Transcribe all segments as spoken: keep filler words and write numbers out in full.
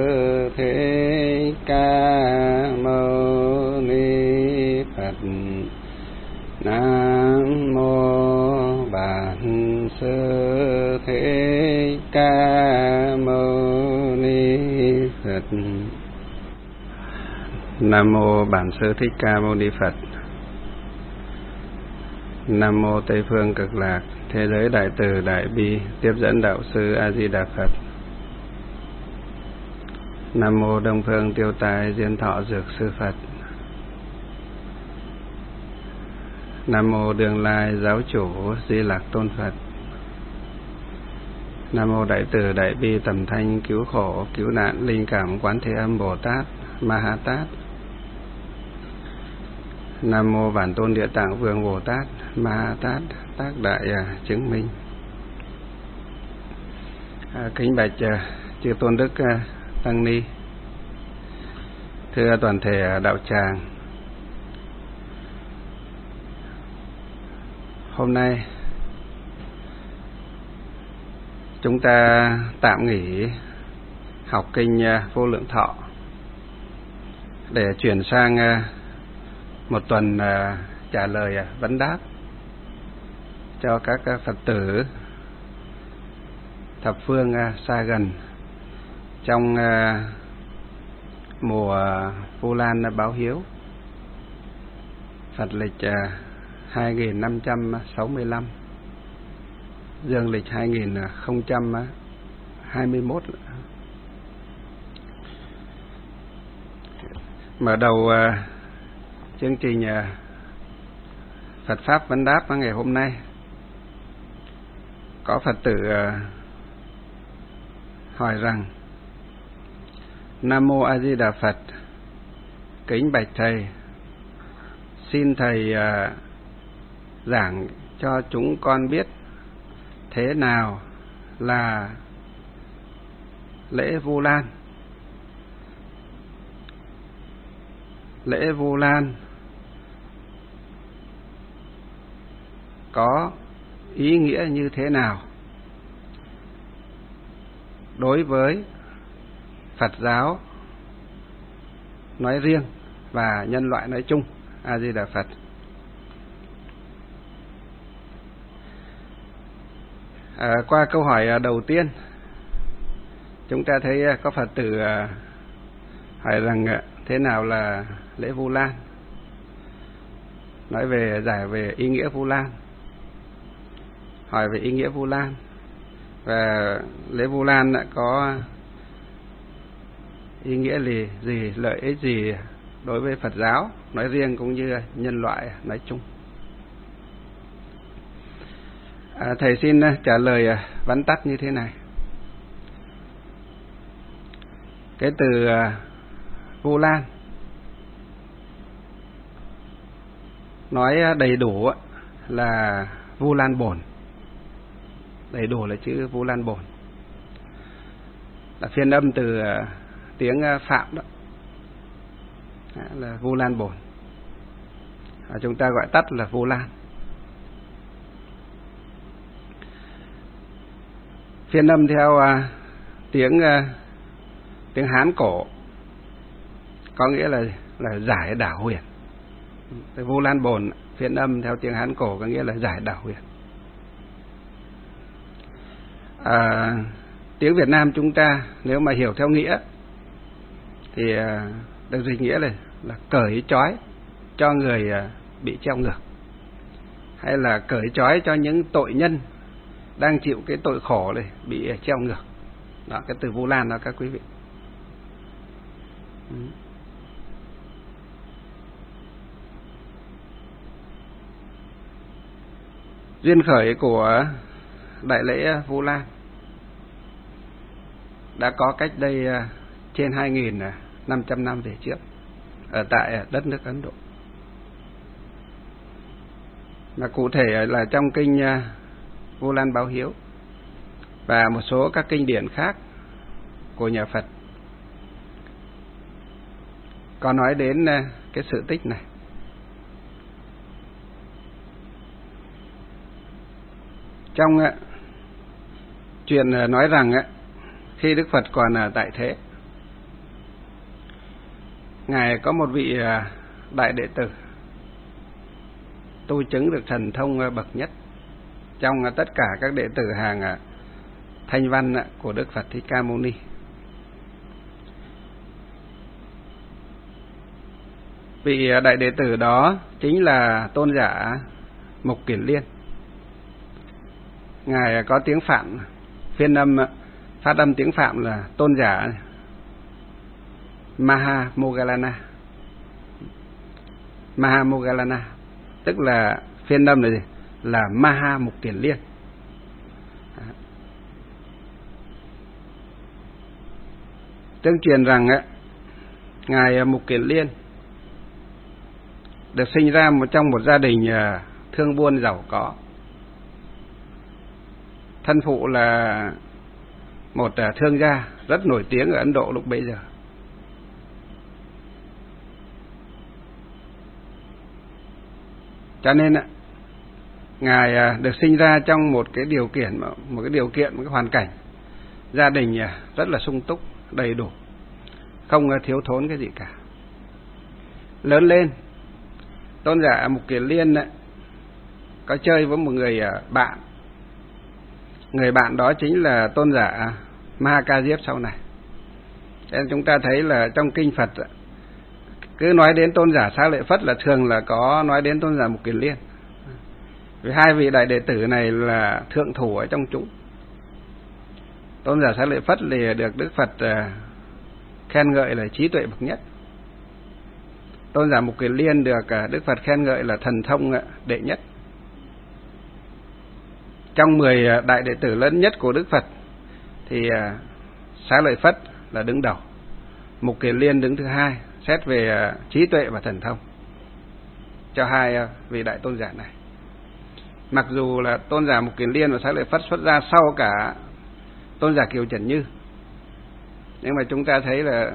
Thích Ca Mâu Ni Phật. Nam mô Bản Sư Thích Ca Mâu Ni Phật. Nam mô Bản Sư Thích Ca Mâu Ni Phật. Nam mô Tây phương Cực Lạc Thế giới Đại Từ Đại Bi Tiếp dẫn Đạo Sư A Di Đà Phật. Nam mô Đông Phương Tiêu Tai Diên Thọ Dược Sư Phật. Nam mô Đường Lai Giáo Chủ Di Lạc Tôn Phật. Nam mô Đại Từ Đại Bi Tầm Thanh Cứu Khổ Cứu Nạn Linh Cảm Quán Thế Âm Bồ Tát Ma Ha Tát. Nam mô Bản Tôn Địa Tạng Vương Bồ Tát Ma Ha Tát tác đại à, chứng minh. À, kính bạch à, chư tôn đức à, tăng ni, thưa toàn thể đạo tràng. Hôm nay chúng ta tạm nghỉ học kinh Vô Lượng Thọ để chuyển sang một tuần trả lời vấn đáp cho các Phật tử thập phương xa gần trong mùa Vu Lan báo hiếu Phật lịch hai nghìn năm trăm sáu mươi lăm, dương lịch hai nghìn không trăm hai mươi mốt. Mở đầu uh, chương trình uh, Phật Pháp vấn đáp ngày hôm nay, có Phật tử uh, hỏi rằng: Nam mô A Di Đà Phật, kính bạch thầy, xin thầy uh, giảng cho chúng con biết thế nào là lễ Vu Lan. Lễ Vu Lan có ý nghĩa như thế nào đối với Phật giáo nói riêng và nhân loại nói chung. A Di Đà Phật. À, qua câu hỏi đầu tiên, chúng ta thấy có Phật tử hỏi rằng thế nào là lễ Vu Lan, nói về giải về ý nghĩa Vu Lan, hỏi về ý nghĩa Vu Lan và lễ Vu Lan có ý nghĩa gì, gì lợi ích gì đối với Phật giáo nói riêng cũng như nhân loại nói chung. À, thầy xin trả lời vắn tắt như thế này. Cái từ Vu Lan nói đầy đủ là Vu Lan Bổn. Đầy đủ là chữ Vu Lan Bổn, là phiên âm từ tiếng Phạm đó, là Vu Lan Bổn. À, chúng ta gọi tắt là Vu Lan. Phiên âm theo uh, tiếng uh, tiếng Hán cổ có nghĩa là là giải đảo huyền. Vu Lan Bổn phiên âm theo tiếng Hán cổ có nghĩa là giải đảo huyền. À, tiếng Việt Nam chúng ta nếu mà hiểu theo nghĩa thì uh, được dịch nghĩa là là cởi trói cho người uh, bị treo ngược, hay là cởi trói cho những tội nhân đang chịu cái tội khổ này bị treo ngược. Đó, cái từ Vu Lan đó các quý vị. Ừ. Duyên khởi của đại lễ Vu Lan đã có cách đây trên hai nghìn năm trăm năm về trước ở tại đất nước Ấn Độ. Mà cụ thể là trong kinh Vu Lan báo hiếu và một số các kinh điển khác của nhà Phật có nói đến cái sự tích này. Trong chuyện nói rằng khi Đức Phật còn ở tại thế Ngài có một vị đại đệ tử tu chứng được thần thông bậc nhất trong tất cả các đệ tử hàng Thanh Văn của Đức Phật Thích Ca Mâu Ni. Vị đại đệ tử đó chính là tôn giả Mục Kiền Liên. Ngài có tiếng Phạm, phiên âm phát âm tiếng Phạm là tôn giả Maha Moggallana. Maha Moggallana tức là phiên âm là gì? Là Maha Mục Kiền Liên. Tương truyền rằng á, ngài Mục Kiền Liên được sinh ra một trong một gia đình thương buôn giàu có. Thân phụ là một thương gia rất nổi tiếng ở Ấn Độ lúc bấy giờ. Cho nên ngài được sinh ra trong một cái điều kiện, một cái điều kiện, một cái hoàn cảnh gia đình rất là sung túc, đầy đủ, không thiếu thốn cái gì cả. Lớn lên, tôn giả Mục Kiền Liên có chơi với một người bạn. Người bạn đó chính là tôn giả Ma Ca Diếp sau này. Nên chúng ta thấy là trong kinh Phật cứ nói đến tôn giả Xá Lợi Phất là thường là có nói đến tôn giả Mục Kiền Liên. Vì hai vị đại đệ tử này là thượng thủ ở trong chúng. Tôn giả Xá Lợi Phất thì được Đức Phật khen ngợi là trí tuệ bậc nhất. Tôn giả Mục Kiền Liên được Đức Phật khen ngợi là thần thông đệ nhất. Trong mười đại đệ tử lớn nhất của Đức Phật thì Xá Lợi Phất là đứng đầu, Mục Kiền Liên đứng thứ hai xét về trí tuệ và thần thông cho hai vị đại tôn giả này. Mặc dù là tôn giả Mục Kiền Liên và Xá Lợi Phất xuất ra sau cả tôn giả Kiều Trần Như, nhưng mà chúng ta thấy là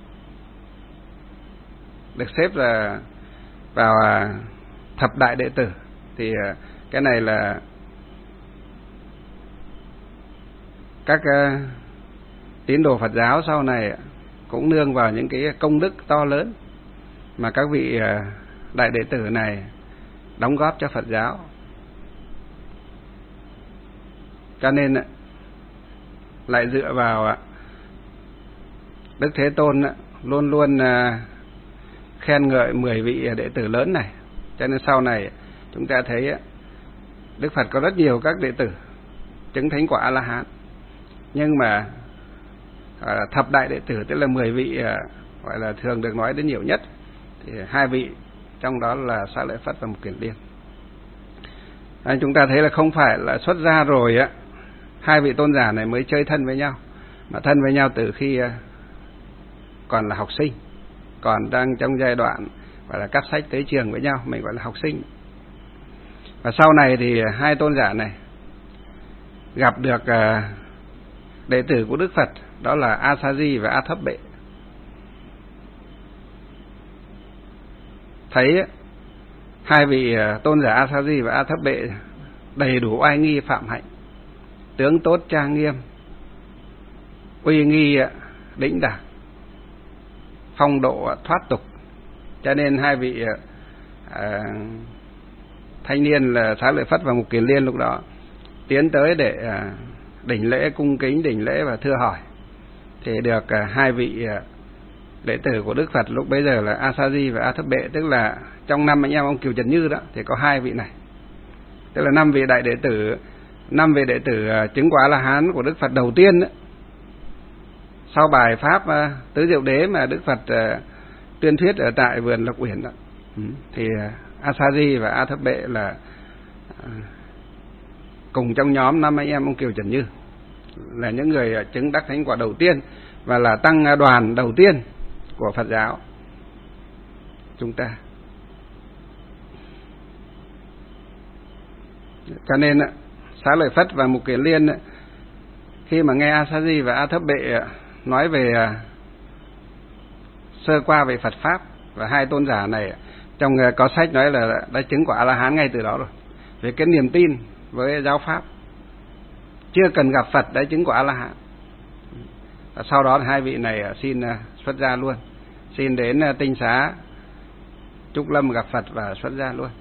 được xếp là vào thập đại đệ tử. Thì cái này là các tín đồ Phật giáo sau này cũng nương vào những cái công đức to lớn mà các vị đại đệ tử này đóng góp cho Phật giáo. Cho nên lại dựa vào Đức Thế Tôn luôn luôn khen ngợi mười vị đệ tử lớn này. Cho nên sau này chúng ta thấy Đức Phật có rất nhiều các đệ tử chứng thánh quả A-la-hán. Nhưng mà thập đại đệ tử tức là mười vị gọi là thường được nói đến nhiều nhất, thì hai vị trong đó là Xá Lợi Phất và Mục Kiền Liên. À, chúng ta thấy là không phải là xuất gia rồi á hai vị tôn giả này mới chơi thân với nhau, mà thân với nhau từ khi còn là học sinh, còn đang trong giai đoạn gọi là cắp sách tới trường với nhau, mình gọi là học sinh. Và sau này thì hai tôn giả này gặp được đệ tử của Đức Phật, đó là A Sa Di và A Thấp Bệ. Thấy hai vị tôn giả A Sa Di và A Thấp Bệ đầy đủ oai nghi phạm hạnh, tướng tốt trang nghiêm, uy nghi đĩnh đạc, phong độ thoát tục. Cho nên hai vị à, thanh niên là Xá Lợi Phất và Mục Kiền Liên lúc đó tiến tới để à, đỉnh lễ, cung kính đỉnh lễ và thưa hỏi. Thì được à, hai vị à, đệ tử của Đức Phật lúc bấy giờ là A Sa Di và A Thấp Bệ, tức là trong năm anh em ông Kiều Trần Như đó thì có hai vị này, tức là năm vị đại đệ tử, năm vị đệ tử à, chứng quả A-la-hán của Đức Phật đầu tiên đó. Sau bài pháp à, Tứ Diệu Đế mà Đức Phật à, tuyên thuyết ở tại vườn Lộc Uyển đó, ừ, thì à, A Sa Di và A Thấp Bệ là à, cùng trong nhóm năm anh em ông Kiều Trần Như, là những người chứng đắc thánh quả đầu tiên và là tăng đoàn đầu tiên của Phật giáo chúng ta. Cho nên Xá Lợi Phất và Mục Kiền Liên khi mà nghe A Sa Di và A Thấp Bệ nói về sơ qua về Phật pháp, và hai tôn giả này trong có sách nói là đã chứng quả A-la-hán ngay từ đó rồi, về cái niềm tin với giáo pháp, chưa cần gặp Phật đã chứng quả A-la-hán. Sau đó hai vị này xin xuất gia luôn xin đến Tinh Xá Trúc Lâm gặp Phật và xuất gia luôn.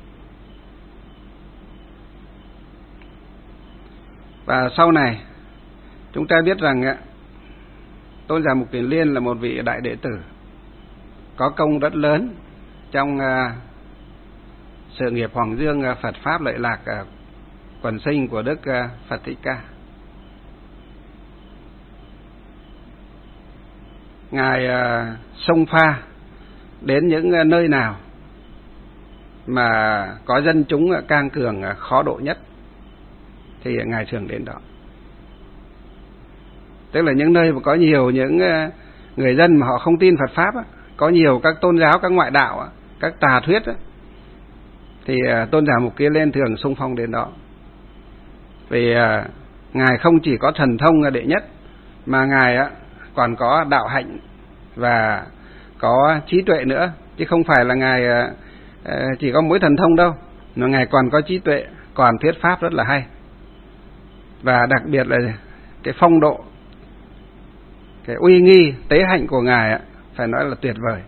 Và sau này chúng ta biết rằng Tôn giả Mục Kiền Liên là một vị đại đệ tử có công rất lớn trong sự nghiệp Hoàng Dương Phật Pháp Lợi Lạc quần sinh của Đức Phật Thích Ca. Ngài xông pha đến những nơi nào mà có dân chúng cang cường khó độ nhất thì Ngài thường đến đó. Tức là những nơi mà có nhiều những người dân mà họ không tin Phật Pháp, có nhiều các tôn giáo, các ngoại đạo, các tà thuyết, thì Tôn giả Mục Kiền Liên thường xung phong đến đó. Vì Ngài không chỉ có thần thông đệ nhất, mà Ngài còn có đạo hạnh và có trí tuệ nữa, chứ không phải là Ngài chỉ có mỗi thần thông đâu, mà Ngài còn có trí tuệ, còn thuyết pháp rất là hay. Và đặc biệt là cái phong độ, cái uy nghi, tế hạnh của Ngài phải nói là tuyệt vời.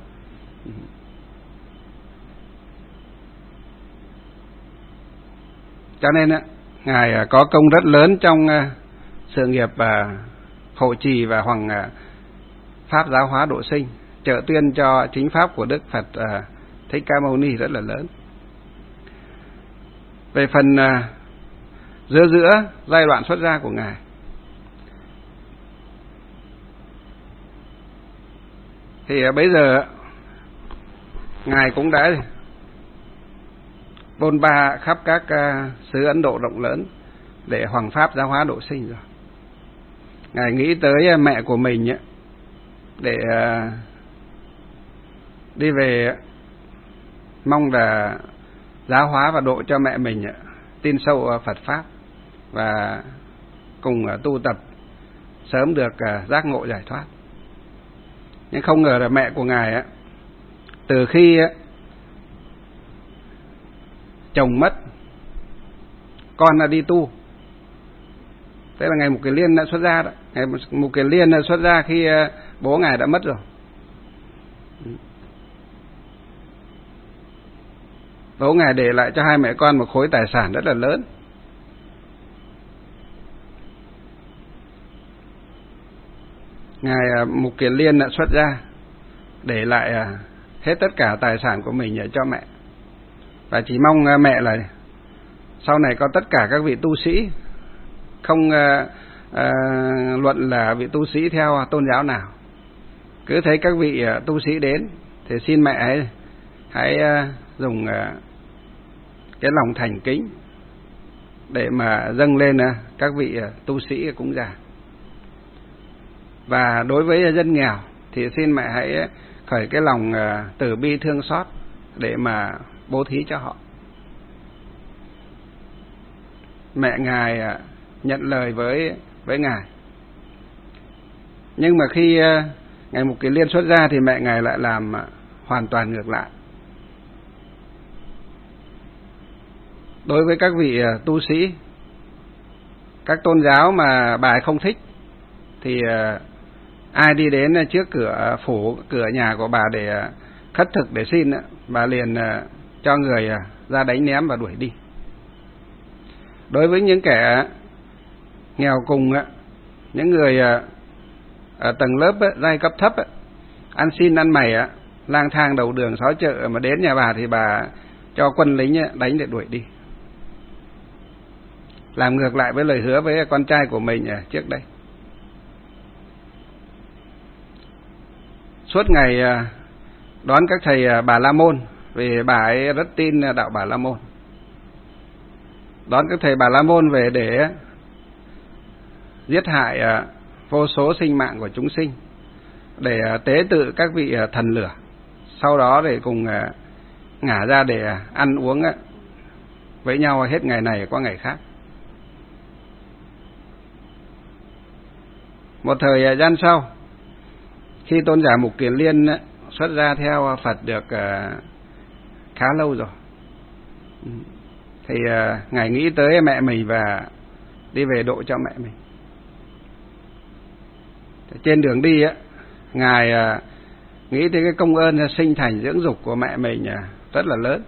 Cho nên Ngài có công rất lớn trong sự nghiệp hộ trì và hoằng pháp giáo hóa độ sinh, trợ tuyên cho chính pháp của Đức Phật Thích Ca Mâu Ni rất là lớn. Về phần giữa giữa giai đoạn xuất gia của Ngài, thì bây giờ Ngài cũng đã bôn ba khắp các xứ Ấn Độ rộng lớn để hoằng pháp giáo hóa độ sinh rồi. Ngài nghĩ tới mẹ của mình để đi về, mong là giáo hóa và độ cho mẹ mình tin sâu Phật Pháp và cùng tu tập sớm được giác ngộ giải thoát. Nhưng không ngờ là mẹ của Ngài từ khi chồng mất, con là đi tu. Thế là Ngài Mục Kiền Liên đã xuất gia đó. Ngài Mục Kiền Liên xuất gia khi bố Ngài đã mất rồi. Bố Ngài để lại cho hai mẹ con một khối tài sản rất là lớn. Ngài Mục Kiền Liên đã xuất gia để lại hết tất cả tài sản của mình cho mẹ, và chỉ mong mẹ là sau này có tất cả các vị tu sĩ, không uh, uh, luận là vị tu sĩ theo tôn giáo nào, cứ thấy các vị uh, tu sĩ đến thì xin mẹ hãy, hãy uh, dùng uh, cái lòng thành kính để mà dâng lên uh, các vị uh, tu sĩ cúng dường. Và đối với dân nghèo thì xin mẹ hãy khởi cái lòng uh, từ bi thương xót để mà bố thí cho họ. Mẹ Ngài uh, nhận lời với với Ngài. Nhưng mà khi uh, Ngài Mục Kiền Liên xuất gia thì mẹ Ngài lại làm uh, hoàn toàn ngược lại. Đối với các vị uh, tu sĩ, các tôn giáo mà bà ấy không thích thì uh, ai đi đến trước cửa phủ, cửa nhà của bà để uh, khất thực để xin, uh, bà liền uh, cho người uh, ra đánh ném và đuổi đi. Đối với những kẻ nghèo cùng, những người ở tầng lớp giai cấp thấp, ăn xin ăn mày, lang thang đầu đường xó chợ mà đến nhà bà thì bà cho quân lính đánh để đuổi đi, làm ngược lại với lời hứa với con trai của mình trước đây. Suốt ngày đón các thầy Bà La Môn, vì bà ấy rất tin đạo Bà La Môn, đón các thầy Bà La Môn về để giết hại vô số sinh mạng của chúng sinh, để tế tự các vị thần lửa, sau đó để cùng ngả ra để ăn uống với nhau hết ngày này qua ngày khác. Một thời gian sau, khi tôn giả Mục Kiền Liên xuất gia theo Phật được khá lâu rồi, thì Ngài nghĩ tới mẹ mình và đi về độ cho mẹ mình. Trên đường đi, Ngài nghĩ tới cái công ơn sinh thành dưỡng dục của mẹ mình rất là lớn.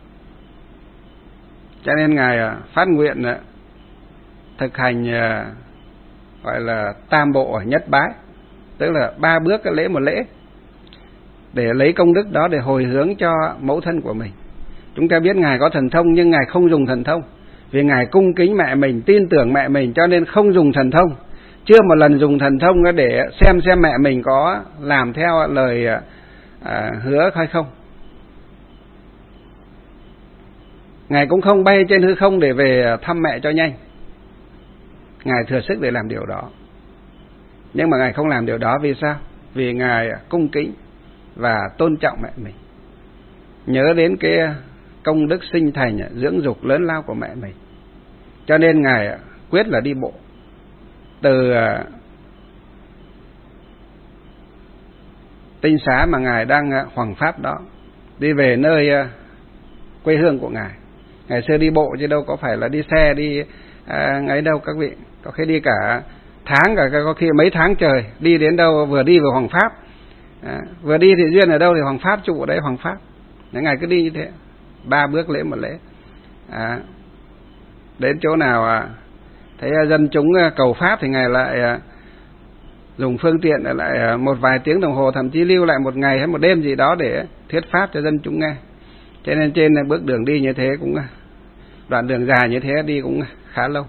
Cho nên Ngài phát nguyện thực hành gọi là tam bộ nhất bái, tức là ba bước cái lễ một lễ, để lấy công đức đó để hồi hướng cho mẫu thân của mình. Chúng ta biết Ngài có thần thông nhưng Ngài không dùng thần thông, vì Ngài cung kính mẹ mình, tin tưởng mẹ mình, cho nên không dùng thần thông. Chưa một lần dùng thần thông để xem xem mẹ mình có làm theo lời à, hứa hay không. Ngài cũng không bay trên hư không để về thăm mẹ cho nhanh. Ngài thừa sức để làm điều đó, nhưng mà Ngài không làm điều đó vì sao? Vì Ngài cung kính và tôn trọng mẹ mình, nhớ đến cái công đức sinh thành dưỡng dục lớn lao của mẹ mình. Cho nên Ngài quyết là đi bộ từ tinh xá mà Ngài đang hoằng pháp đó, đi về nơi quê hương của Ngài. Ngày xưa đi bộ chứ đâu có phải là đi xe đi à, ấy đâu các vị. Có khi đi cả tháng, cả có khi mấy tháng trời, đi đến đâu vừa đi vừa hoằng pháp. À, vừa đi thì duyên ở đâu thì hoằng pháp, trụ ở đấy hoằng pháp. Ngài cứ đi như thế, ba bước lễ một lễ. À, đến chỗ nào à, thấy dân chúng cầu pháp thì Ngài lại à, dùng phương tiện lại à, một vài tiếng đồng hồ, thậm chí lưu lại một ngày hay một đêm gì đó để thuyết pháp cho dân chúng nghe. Cho nên trên bước đường đi như thế cũng, đoạn đường dài như thế đi cũng khá lâu.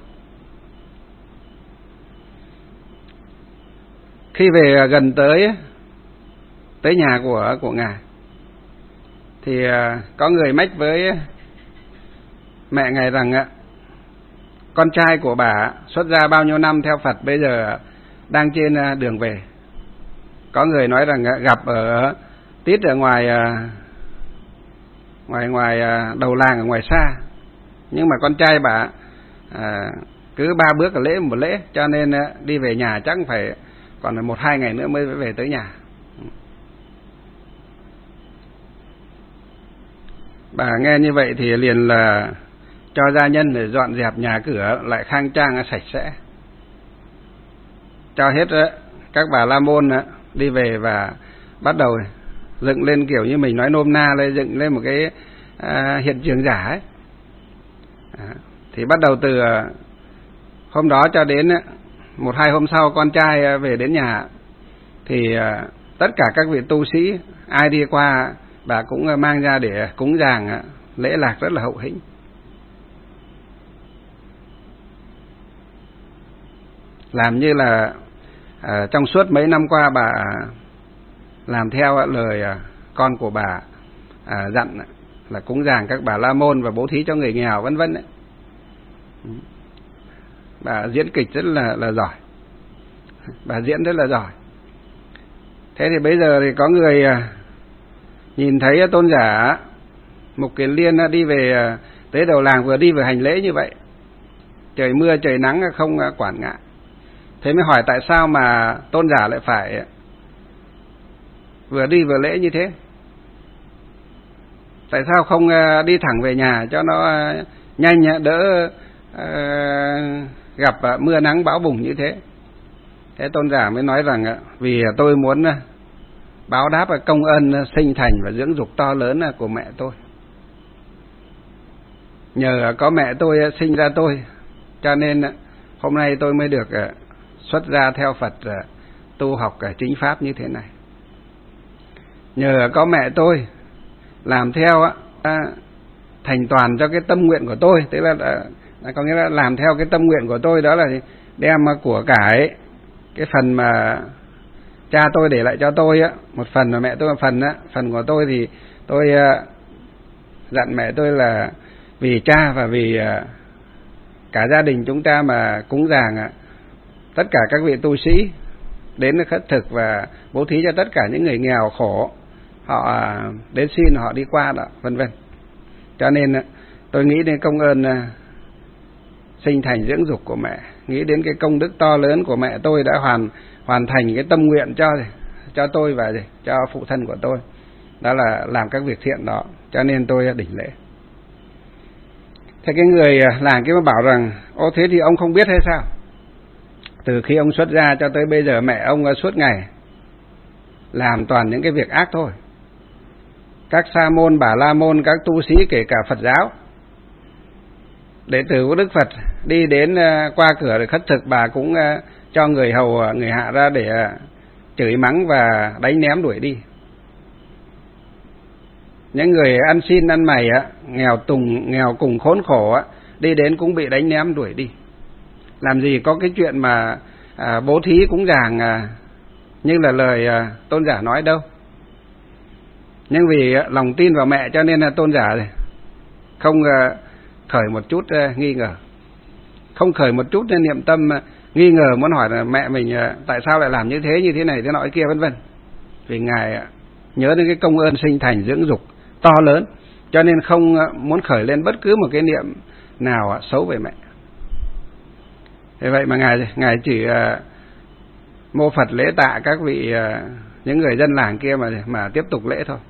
Khi về gần tới tới nhà của của Ngài thì có người mách với mẹ Ngài rằng con trai của bà xuất gia bao nhiêu năm theo Phật bây giờ đang trên đường về. Có người nói rằng gặp ở tít ở ngoài ngoài ngoài đầu làng ở ngoài xa, nhưng mà con trai bà à, cứ ba bước là lễ một lễ, cho nên đi về nhà chắc phải còn một hai ngày nữa mới về tới nhà. Bà nghe như vậy thì liền là cho gia nhân để dọn dẹp nhà cửa lại khang trang sạch sẽ, cho hết các bà la môn đi về và bắt đầu dựng lên, kiểu như mình nói nôm na lên, dựng lên một cái à, hiện trường giả ấy. À, thì bắt đầu từ hôm đó cho đến một hai hôm sau con trai về đến nhà thì à, tất cả các vị tu sĩ ai đi qua bà cũng mang ra để cúng dường lễ lạc rất là hậu hĩnh. Làm như là à, trong suốt mấy năm qua bà làm theo lời à, con của bà à, dặn là cúng dường các bà la môn và bố thí cho người nghèo vân vân. Bà diễn kịch rất là là giỏi, bà diễn rất là giỏi. Thế thì bây giờ thì có người à, nhìn thấy tôn giả Mục Kiền Liên đi về tới đầu làng, vừa đi vừa hành lễ như vậy, trời mưa trời nắng không quản ngại. Thế mới hỏi tại sao mà tôn giả lại phải vừa đi vừa lễ như thế? Tại sao không đi thẳng về nhà cho nó nhanh, đỡ gặp mưa nắng bão bùng như thế? Thế tôn giả mới nói rằng vì tôi muốn báo đáp công ơn sinh thành và dưỡng dục to lớn của mẹ tôi. Nhờ có mẹ tôi sinh ra tôi, cho nên hôm nay tôi mới được xuất gia theo Phật tu học chính pháp như thế này. Nhờ có mẹ tôi làm theo thành toàn cho cái tâm nguyện của tôi, tức là, là có nghĩa là làm theo cái tâm nguyện của tôi, đó là đem của cải cái phần mà cha tôi để lại cho tôi á, một phần và mẹ tôi một phần á. Phần của tôi thì tôi dặn mẹ tôi là vì cha và vì cả gia đình chúng ta mà cúng dường tất cả các vị tu sĩ đến khất thực và bố thí cho tất cả những người nghèo khổ, họ đến xin họ đi qua đó, vân vân. Cho nên tôi nghĩ đến công ơn sinh thành dưỡng dục của mẹ, nghĩ đến cái công đức to lớn của mẹ tôi đã hoàn hoàn thành cái tâm nguyện cho cho tôi và cho phụ thân của tôi, đó là làm các việc thiện đó, cho nên tôi đỉnh lễ. Thế cái người làng kia mới bảo rằng ô thế thì ông không biết hay sao? Từ khi ông xuất gia cho tới bây giờ mẹ ông suốt ngày làm toàn những cái việc ác thôi. Các sa môn, bà la môn, các tu sĩ kể cả Phật giáo, đệ tử của Đức Phật đi đến qua cửa để khất thực, bà cũng cho người hầu người hạ ra để chửi mắng và đánh ném đuổi đi. Những người ăn xin ăn mày á, nghèo tùng nghèo cùng khốn khổ á, đi đến cũng bị đánh ném đuổi đi. Làm gì có cái chuyện mà à, bố thí cúng dường à, như là lời à, tôn giả nói đâu. Nhưng vì à, lòng tin vào mẹ cho nên là tôn giả này không à, khởi một chút à, nghi ngờ, không khởi một chút niệm tâm à, nghi ngờ muốn hỏi là mẹ mình à, tại sao lại làm như thế như thế này thế nọ kia vân vân. Vì ngài à, nhớ đến cái công ơn sinh thành dưỡng dục to lớn, cho nên không à, muốn khởi lên bất cứ một cái niệm nào à, xấu về mẹ. Thế vậy mà ngài ngài chỉ uh, mô Phật lễ tạ các vị uh, những người dân làng kia mà mà tiếp tục lễ thôi.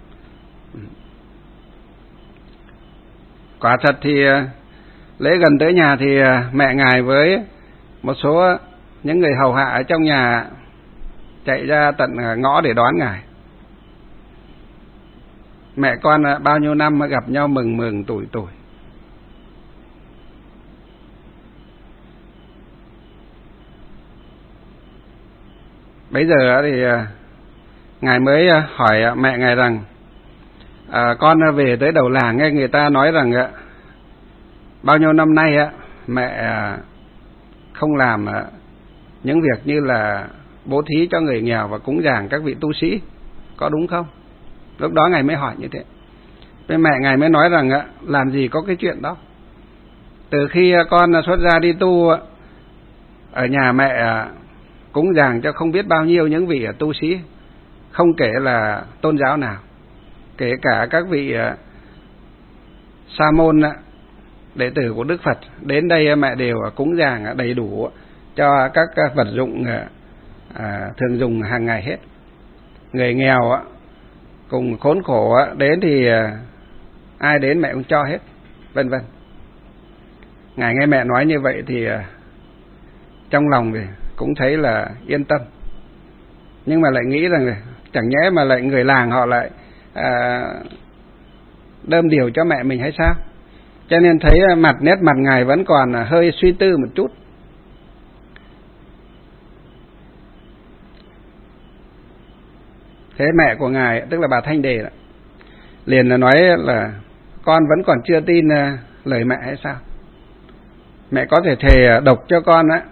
Quả thật thì uh, lễ gần tới nhà thì uh, mẹ ngài với một số uh, những người hầu hạ ở trong nhà chạy ra tận uh, ngõ để đón ngài. Mẹ con uh, bao nhiêu năm mới gặp nhau mừng mừng tuổi tuổi. Bây giờ thì ngài mới hỏi mẹ ngài rằng à, con về tới đầu làng nghe người ta nói rằng bao nhiêu năm nay mẹ không làm những việc như là bố thí cho người nghèo và cúng dường các vị tu sĩ, có đúng không? Lúc đó ngài mới hỏi như thế. Với mẹ ngài mới nói rằng làm gì có cái chuyện đó. Từ khi con xuất gia đi tu ở nhà mẹ cúng dường cho không biết bao nhiêu những vị tu sĩ, không kể là tôn giáo nào, kể cả các vị sa môn đệ tử của Đức Phật đến đây mẹ đều cúng dường đầy đủ cho các vật dụng à, thường dùng hàng ngày hết. Người nghèo cùng khốn khổ đến thì ai đến mẹ cũng cho hết, vân vân. Ngài nghe mẹ nói như vậy thì trong lòng thì cũng thấy là yên tâm, nhưng mà lại nghĩ rằng chẳng nhẽ mà lại người làng họ lại à, đơm điều cho mẹ mình hay sao? Cho nên thấy mặt nét mặt ngài vẫn còn hơi suy tư một chút. Thế mẹ của ngài, tức là bà Thanh Đề đó, liền là nói là con vẫn còn chưa tin lời mẹ hay sao? Mẹ có thể thề độc cho con á,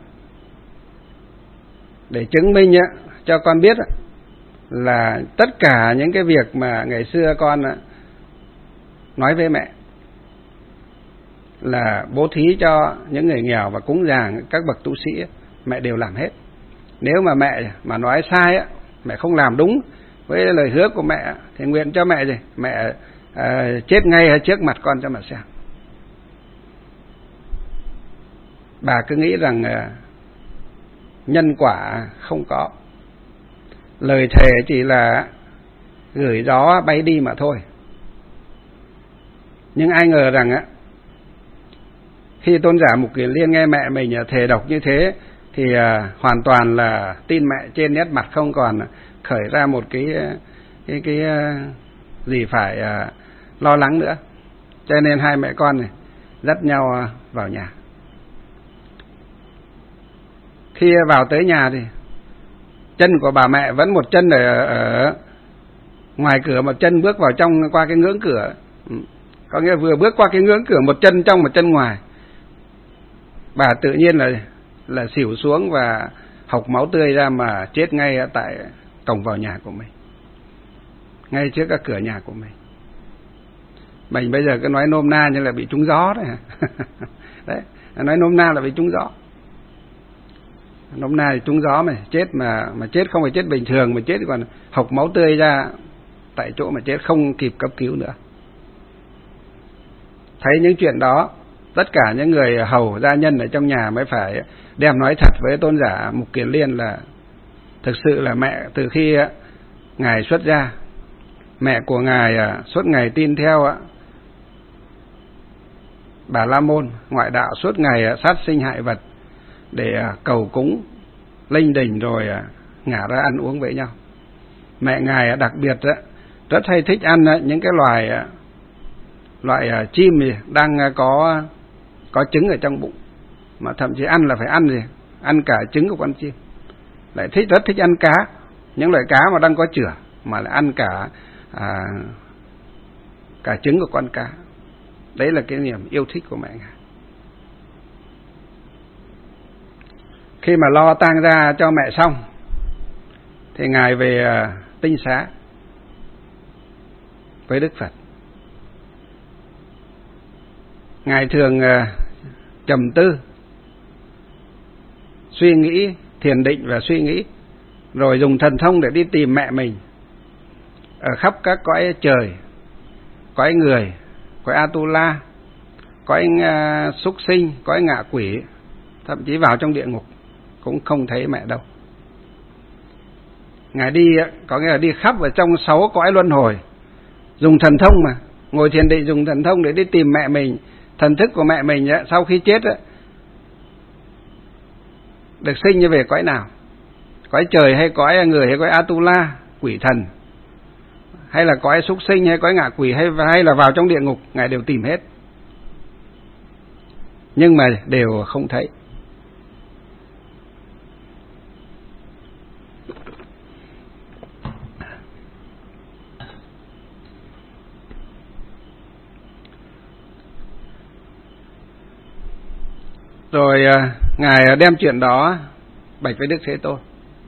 để chứng minh á, cho con biết á, là tất cả những cái việc mà ngày xưa con á, nói với mẹ là bố thí cho những người nghèo và cúng dường các bậc tu sĩ á, mẹ đều làm hết. Nếu mà mẹ mà nói sai á, mẹ không làm đúng với lời hứa của mẹ thì nguyện cho mẹ gì mẹ à, chết ngay trước mặt con cho mà xem. Bà cứ nghĩ rằng à, nhân quả không có, lời thề chỉ là gửi gió bay đi mà thôi. Nhưng ai ngờ rằng á, khi tôn giả Mục Kiền Liên nghe mẹ mình thề độc như thế thì à, hoàn toàn là tin mẹ, trên nét mặt không còn khởi ra một cái cái cái gì phải à, lo lắng nữa. Cho nên hai mẹ con này dắt nhau vào nhà. Khi vào tới nhà thì chân của bà mẹ vẫn một chân ở, ở ngoài cửa, một chân bước vào trong qua cái ngưỡng cửa. Có nghĩa vừa bước qua cái ngưỡng cửa, một chân trong một chân ngoài. Bà tự nhiên là là xỉu xuống và hộc máu tươi ra mà chết ngay tại cổng vào nhà của mình, ngay trước các cửa nhà của mình. Mình bây giờ cứ nói nôm na như là bị trúng gió đấy. Đấy, nói nôm na là bị trúng gió. Nôm na thì trúng gió mà chết, mà mà chết không phải chết bình thường, mà chết còn hộc máu tươi ra tại chỗ mà chết, không kịp cấp cứu nữa. Thấy những chuyện đó, tất cả những người hầu gia nhân ở trong nhà mới phải đem nói thật với tôn giả Mục Kiền Liên là thực sự là mẹ từ khi ngài xuất gia, mẹ của ngài suốt ngày tin theo Bà La Môn ngoại đạo, suốt ngày sát sinh hại vật để cầu cúng linh đình rồi ngả ra ăn uống với nhau. Mẹ ngài đặc biệt đó, rất hay thích ăn những cái loài loại chim gì đang có có trứng ở trong bụng, mà thậm chí ăn là phải ăn gì ăn cả trứng của con chim. Lại thích rất thích ăn cá, những loại cá mà đang có chửa mà lại ăn cả à, cả trứng của con cá. Đấy là cái niềm yêu thích của mẹ ngài. Khi mà lo tang ra cho mẹ xong thì ngài về Tinh Xá với Đức Phật. Ngài thường trầm tư, suy nghĩ, thiền định và suy nghĩ, rồi dùng thần thông để đi tìm mẹ mình ở khắp các cõi trời, cõi người, cõi Atula, cõi súc sinh, cõi ngạ quỷ, thậm chí vào trong địa ngục cũng không thấy mẹ đâu. Ngài đi có nghĩa là đi khắp ở trong sáu cõi luân hồi, dùng thần thông mà, ngồi thiền định dùng thần thông để đi tìm mẹ mình. Thần thức của mẹ mình ấy, sau khi chết ấy, được sinh như về cõi nào, cõi trời hay cõi người hay cõi Atula, quỷ thần, hay là cõi súc sinh hay cõi ngạ quỷ, hay hay là vào trong địa ngục, ngài đều tìm hết, nhưng mà đều không thấy. Rồi ngài đem chuyện đó bạch với Đức Thế Tôn.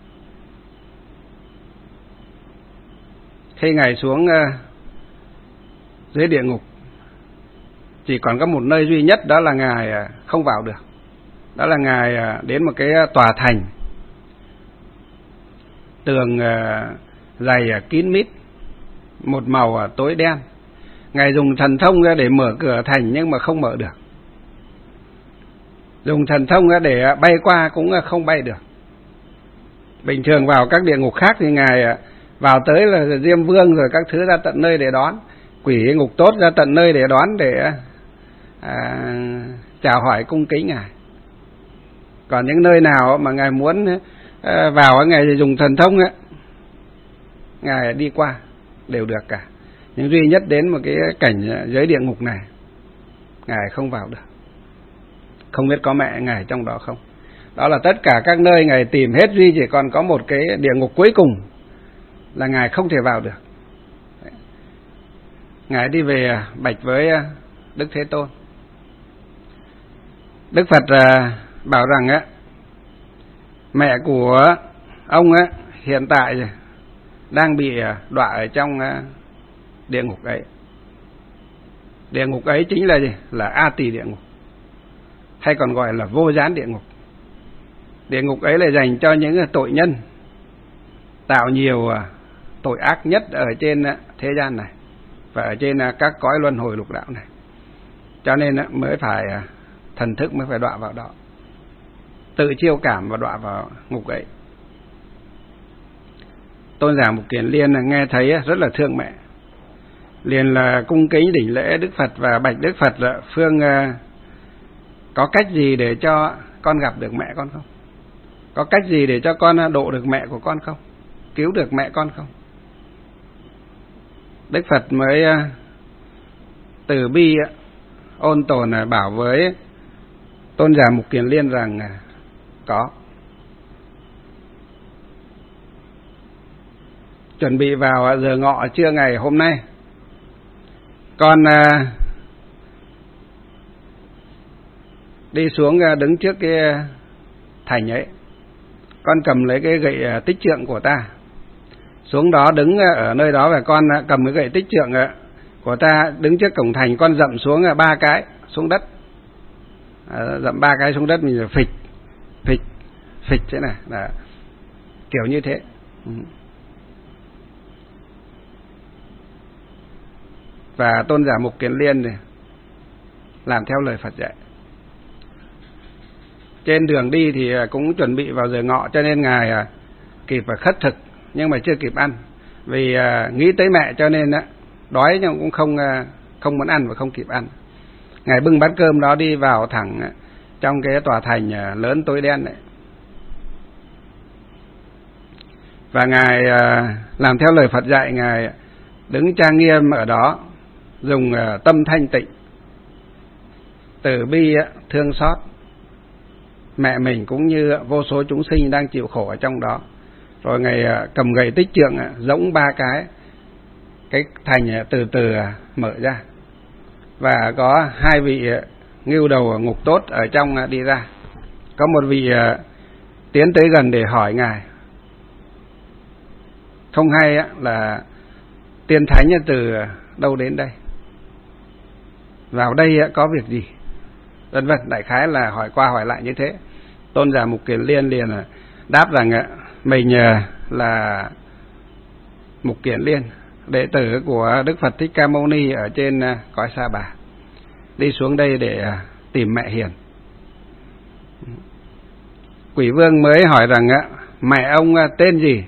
Khi ngài xuống dưới địa ngục, chỉ còn có một nơi duy nhất, đó là ngài không vào được. Đó là ngài đến một cái tòa thành, tường dày kín mít, một màu tối đen. Ngài dùng thần thông để mở cửa thành nhưng mà không mở được, dùng thần thông để bay qua cũng không bay được. Bình thường vào các địa ngục khác thì ngài vào tới là Diêm Vương rồi các thứ ra tận nơi để đón, quỷ ngục tốt ra tận nơi để đón, để à, chào hỏi cung kính ngài. Còn những nơi nào mà ngài muốn à, vào, ngài dùng thần thông ấy, ngài đi qua đều được cả. Nhưng duy nhất đến một cái cảnh giới địa ngục này, ngài không vào được. Không biết có mẹ ngài trong đó không. Đó là tất cả các nơi ngài tìm hết, duy chỉ còn có một cái địa ngục cuối cùng là ngài không thể vào được. Ngài đi về bạch với Đức Thế Tôn. Đức Phật bảo rằng á, mẹ của ông á hiện tại đang bị đọa ở trong địa ngục ấy. Địa ngục ấy chính là gì? Là A Tỳ địa ngục, hay còn gọi là vô gián địa ngục. Địa ngục ấy là dành cho những tội nhân tạo nhiều tội ác nhất ở trên thế gian này và ở trên các cõi luân hồi lục đạo này. Cho nên mới phải thần thức mới phải đọa vào đó, tự chiêu cảm và đọa vào ngục ấy. Tôn giả Mục Kiền Liên nghe thấy rất là thương mẹ, liền là cung kính đảnh lễ Đức Phật và bạch Đức Phật là phương có cách gì để cho con gặp được mẹ con không? Có cách gì để cho con độ được mẹ của con không? Cứu được mẹ con không? Đức Phật mới từ bi ôn tồn bảo với Tôn giả Mục Kiền Liên rằng có. Chuẩn bị vào giờ ngọ trưa ngày hôm nay, con đi xuống đứng trước cái thành ấy, con cầm lấy cái gậy tích trượng của ta, xuống đó đứng ở nơi đó, và con cầm cái gậy tích trượng của ta đứng trước cổng thành, con dậm xuống ba cái xuống đất, dậm ba cái xuống đất, mình phịch phịch phịch thế này, là kiểu như thế. Và Tôn giả Mục Kiền Liên này làm theo lời Phật dạy. Trên đường đi thì cũng chuẩn bị vào giờ ngọ, cho nên ngài kịp và khất thực, nhưng mà chưa kịp ăn, vì nghĩ tới mẹ cho nên đói nhưng cũng không không muốn ăn và không kịp ăn. Ngài bưng bát cơm đó đi vào thẳng trong cái tòa thành lớn tối đen đấy. Và Ngài làm theo lời Phật dạy, Ngài đứng trang nghiêm ở đó, dùng tâm thanh tịnh, từ bi, thương xót mẹ mình cũng như vô số chúng sinh đang chịu khổ ở trong đó. Rồi Ngài cầm gậy tích trượng giỗng ba cái, cái thành từ từ mở ra, và có hai vị ngưu đầu ngục tốt ở trong đi ra. Có một vị tiến tới gần để hỏi Ngài, không hay là tiên thánh từ đâu đến đây, vào đây có việc gì, vân vân. Đại khái là hỏi qua hỏi lại như thế. Tôn giả Mục Kiền Liên liền đáp rằng mình là Mục Kiền Liên, đệ tử của Đức Phật Thích Ca Mâu Ni ở trên cõi Sa Bà, đi xuống đây để tìm mẹ hiền. Quỷ vương mới hỏi rằng mẹ ông tên gì?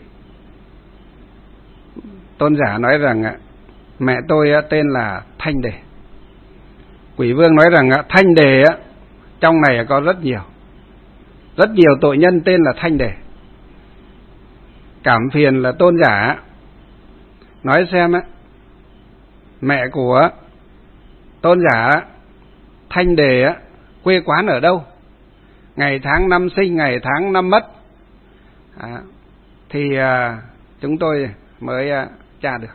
Tôn giả nói rằng mẹ tôi tên là Thanh Đề. Quỷ vương nói rằng Thanh Đề trong này có rất nhiều, rất nhiều tội nhân tên là Thanh Đề. Cảm phiền là tôn giả nói xem mẹ của tôn giả Thanh Đề quê quán ở đâu, ngày tháng năm sinh, ngày tháng năm mất, à, thì à, chúng tôi mới à, tra được.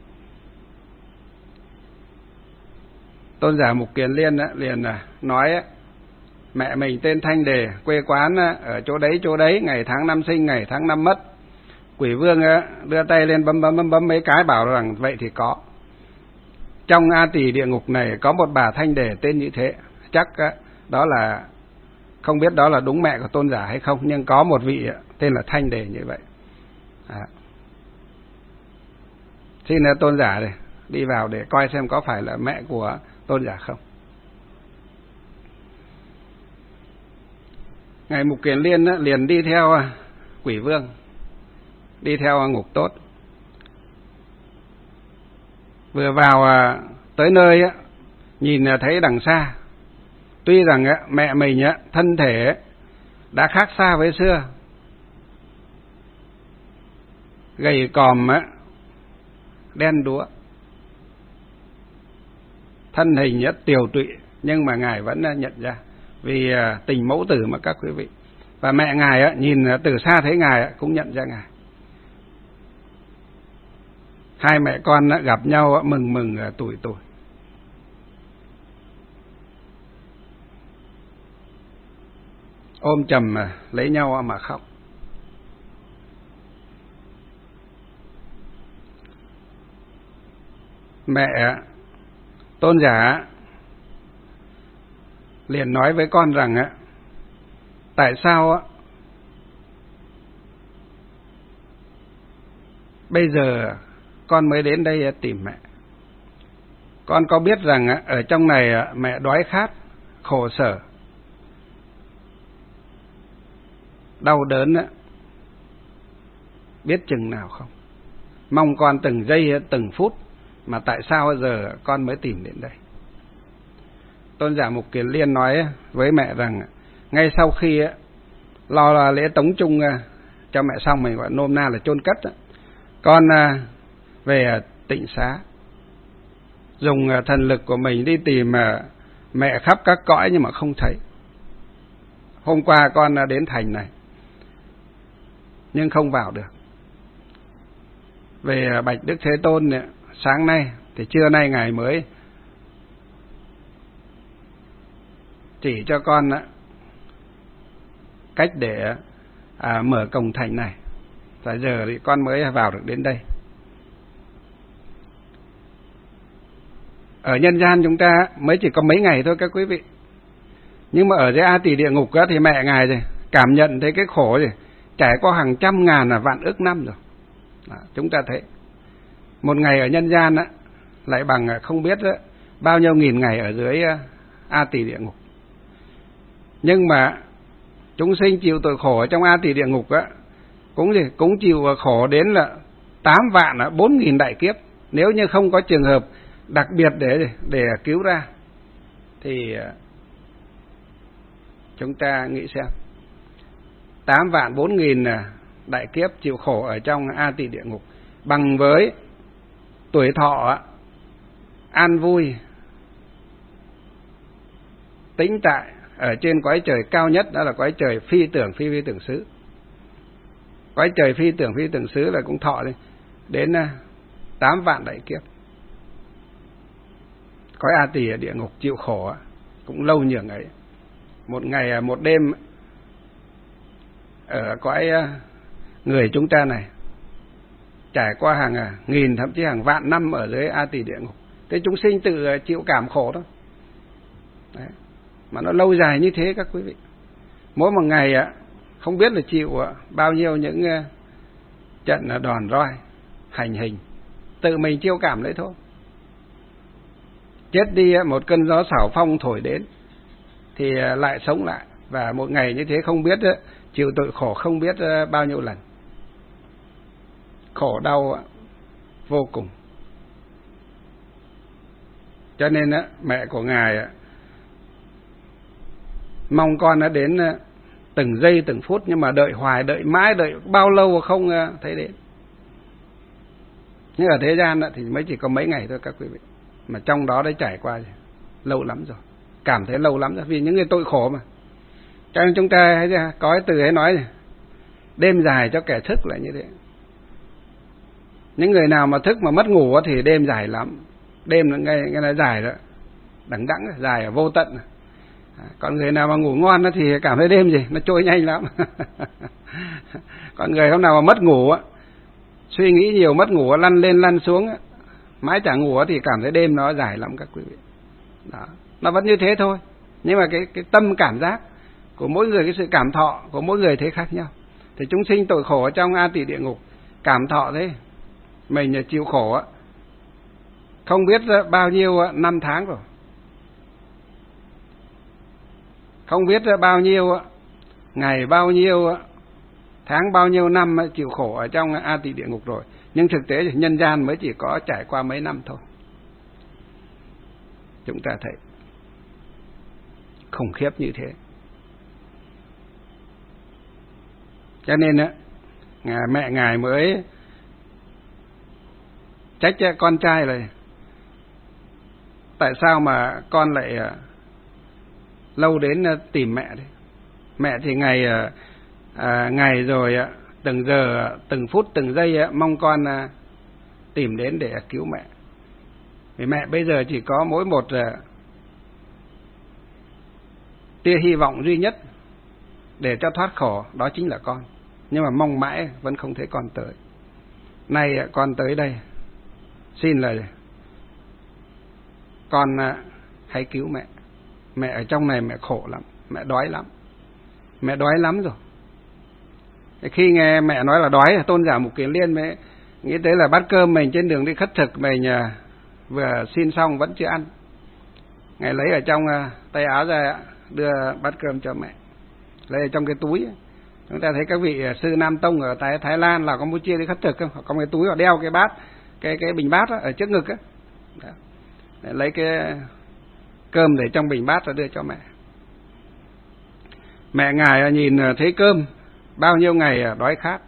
Tôn giả Mục Kiền Liên á, liền à, nói á, mẹ mình tên Thanh Đề, quê quán á, ở chỗ đấy chỗ đấy, ngày tháng năm sinh, ngày tháng năm mất. Quỷ vương á, đưa tay lên bấm bấm bấm bấm mấy cái, bảo rằng vậy thì có. Trong A Tỳ địa ngục này có một bà Thanh Đề tên như thế. Chắc á, đó là, không biết đó là đúng mẹ của tôn giả hay không, nhưng có một vị á, tên là Thanh Đề như vậy. À. Xin tôn giả này đi vào để coi xem có phải là mẹ của tôn giả không. Ngài Mục Kiền Liên á, liền đi theo quỷ vương, đi theo ngục tốt. Vừa vào tới nơi á, nhìn thấy đằng xa, tuy rằng á, mẹ mình á, thân thể đã khác xa với xưa, gầy còm á, đen đúa, thân hình nhất tiều tụy, nhưng mà Ngài vẫn nhận ra, vì tình mẫu tử mà các quý vị. Và mẹ Ngài á, nhìn từ xa thấy Ngài á, cũng nhận ra Ngài. Hai mẹ con á, gặp nhau á, mừng mừng tủi tủi. Ôm chầm lấy nhau mà khóc. Mẹ tôn giả liền nói với con rằng á, tại sao á bây giờ con mới đến đây tìm mẹ? Con có biết rằng á, ở trong này mẹ đói khát, khổ sở, đau đớn á, biết chừng nào không? Mong con từng giây từng phút, mà tại sao giờ con mới tìm đến đây? Tôn giả Mục Kiền Liên nói với mẹ rằng ngay sau khi lo lễ tống chung cho mẹ xong, mình gọi nôm na là chôn cất, con về Tịnh Xá, dùng thần lực của mình đi tìm mẹ khắp các cõi nhưng mà không thấy. Hôm qua con đến thành này nhưng không vào được. Về bạch Đức Thế Tôn, sáng nay thì trưa nay Ngài mới chỉ cho con cách để à, mở cổng thành này. Tại giờ thì con mới vào được đến đây. Ở nhân gian chúng ta mới chỉ có mấy ngày thôi các quý vị. Nhưng mà ở dưới A Tỳ địa ngục thì mẹ Ngài rồi cảm nhận thấy cái khổ rồi trải qua hàng trăm ngàn là vạn ức năm rồi. Đó, chúng ta thấy một ngày ở nhân gian á, lại bằng không biết á, bao nhiêu nghìn ngày ở dưới A Tỳ địa ngục. Nhưng mà chúng sinh chịu tội khổ ở trong A Tỳ địa ngục á, cũng gì cũng chịu khổ đến là tám vạn bốn nghìn đại kiếp. Nếu như không có trường hợp đặc biệt để để cứu ra thì chúng ta nghĩ xem, tám vạn bốn nghìn đại kiếp chịu khổ ở trong A Tỳ địa ngục bằng với tuổi thọ an vui tĩnh tại ở trên cõi trời cao nhất, đó là cõi trời phi tưởng phi phi tưởng xứ. Cõi trời phi tưởng phi tưởng xứ là cũng thọ đến tám vạn đại kiếp. Cõi A Tỳ ở địa ngục chịu khổ cũng lâu nhường ấy. Một ngày một đêm ở cõi người chúng ta này trải qua hàng nghìn thậm chí hàng vạn năm ở dưới A Tỳ địa ngục. Thế chúng sinh tự chịu cảm khổ đó. Đấy. Mà nó lâu dài như thế các quý vị. Mỗi một ngày không biết là chịu bao nhiêu những trận đòn roi, hành hình. Tự mình chiêu cảm lấy thôi. Chết đi một cơn gió xảo phong thổi đến thì lại sống lại. Và một ngày như thế không biết chịu tội khổ không biết bao nhiêu lần. Khổ đau vô cùng. Cho nên mẹ của Ngài mong con nó đến từng giây từng phút, nhưng mà đợi hoài, đợi mãi, đợi bao lâu không thấy đến. Nhưng ở thế gian thì mới chỉ có mấy ngày thôi các quý vị. Mà trong đó đã trải qua lâu lắm rồi. Cảm thấy lâu lắm rồi, vì những người tội khổ mà. Cho nên chúng ta có cái từ ấy nói này, đêm dài cho kẻ thức là như thế. Những người nào mà thức mà mất ngủ thì đêm dài lắm. Đêm là ngay, ngay là dài đó, đằng đẵng, dài vô tận. Còn người nào mà ngủ ngon thì cảm thấy đêm gì, nó trôi nhanh lắm. Còn người hôm nào mà mất ngủ, suy nghĩ nhiều, mất ngủ, lăn lên lăn xuống, mãi chẳng ngủ thì cảm thấy đêm nó dài lắm các quý vị. Đó. Nó vẫn như thế thôi. Nhưng mà cái, cái tâm cảm giác của mỗi người, cái sự cảm thọ của mỗi người thế khác nhau. Thì chúng sinh tội khổ ở trong A Tỳ địa ngục cảm thọ thế, mình chịu khổ không biết bao nhiêu năm tháng rồi, không biết bao nhiêu ngày, bao nhiêu tháng, bao nhiêu năm chịu khổ ở trong A Tỳ địa ngục rồi. Nhưng thực tế thì nhân gian mới chỉ có trải qua mấy năm thôi. Chúng ta thấy khủng khiếp như thế. Cho nên á, mẹ Ngài mới trách con trai là tại sao mà con lại lâu đến tìm mẹ đấy. Mẹ thì ngày à, ngày rồi từng giờ, từng phút, từng giây mong con tìm đến để cứu mẹ. Vì mẹ bây giờ chỉ có mỗi một tia hy vọng duy nhất để cho thoát khổ, đó chính là con. Nhưng mà mong mãi vẫn không thấy con tới. Nay con tới đây, xin là con hãy cứu mẹ. Mẹ ở trong này mẹ khổ lắm, mẹ đói lắm. Mẹ đói lắm rồi. Khi nghe mẹ nói là đói, Tôn giả Mục Kiền Liên mới nghĩ tới là bát cơm mình trên đường đi khất thực mình vừa xin xong vẫn chưa ăn. Ngài lấy ở trong tay áo ra đưa bát cơm cho mẹ, lấy ở trong cái túi. Chúng ta thấy các vị sư Nam Tông ở Thái, Thái Lan, Lào, Campuchia đi khất thực không? Họ có cái túi, họ đeo cái bát, cái cái bình bát đó, ở trước ngực á, lấy cái cơm để trong bình bát rồi đưa cho mẹ. Mẹ Ngài nhìn thấy cơm bao nhiêu ngày đói khát,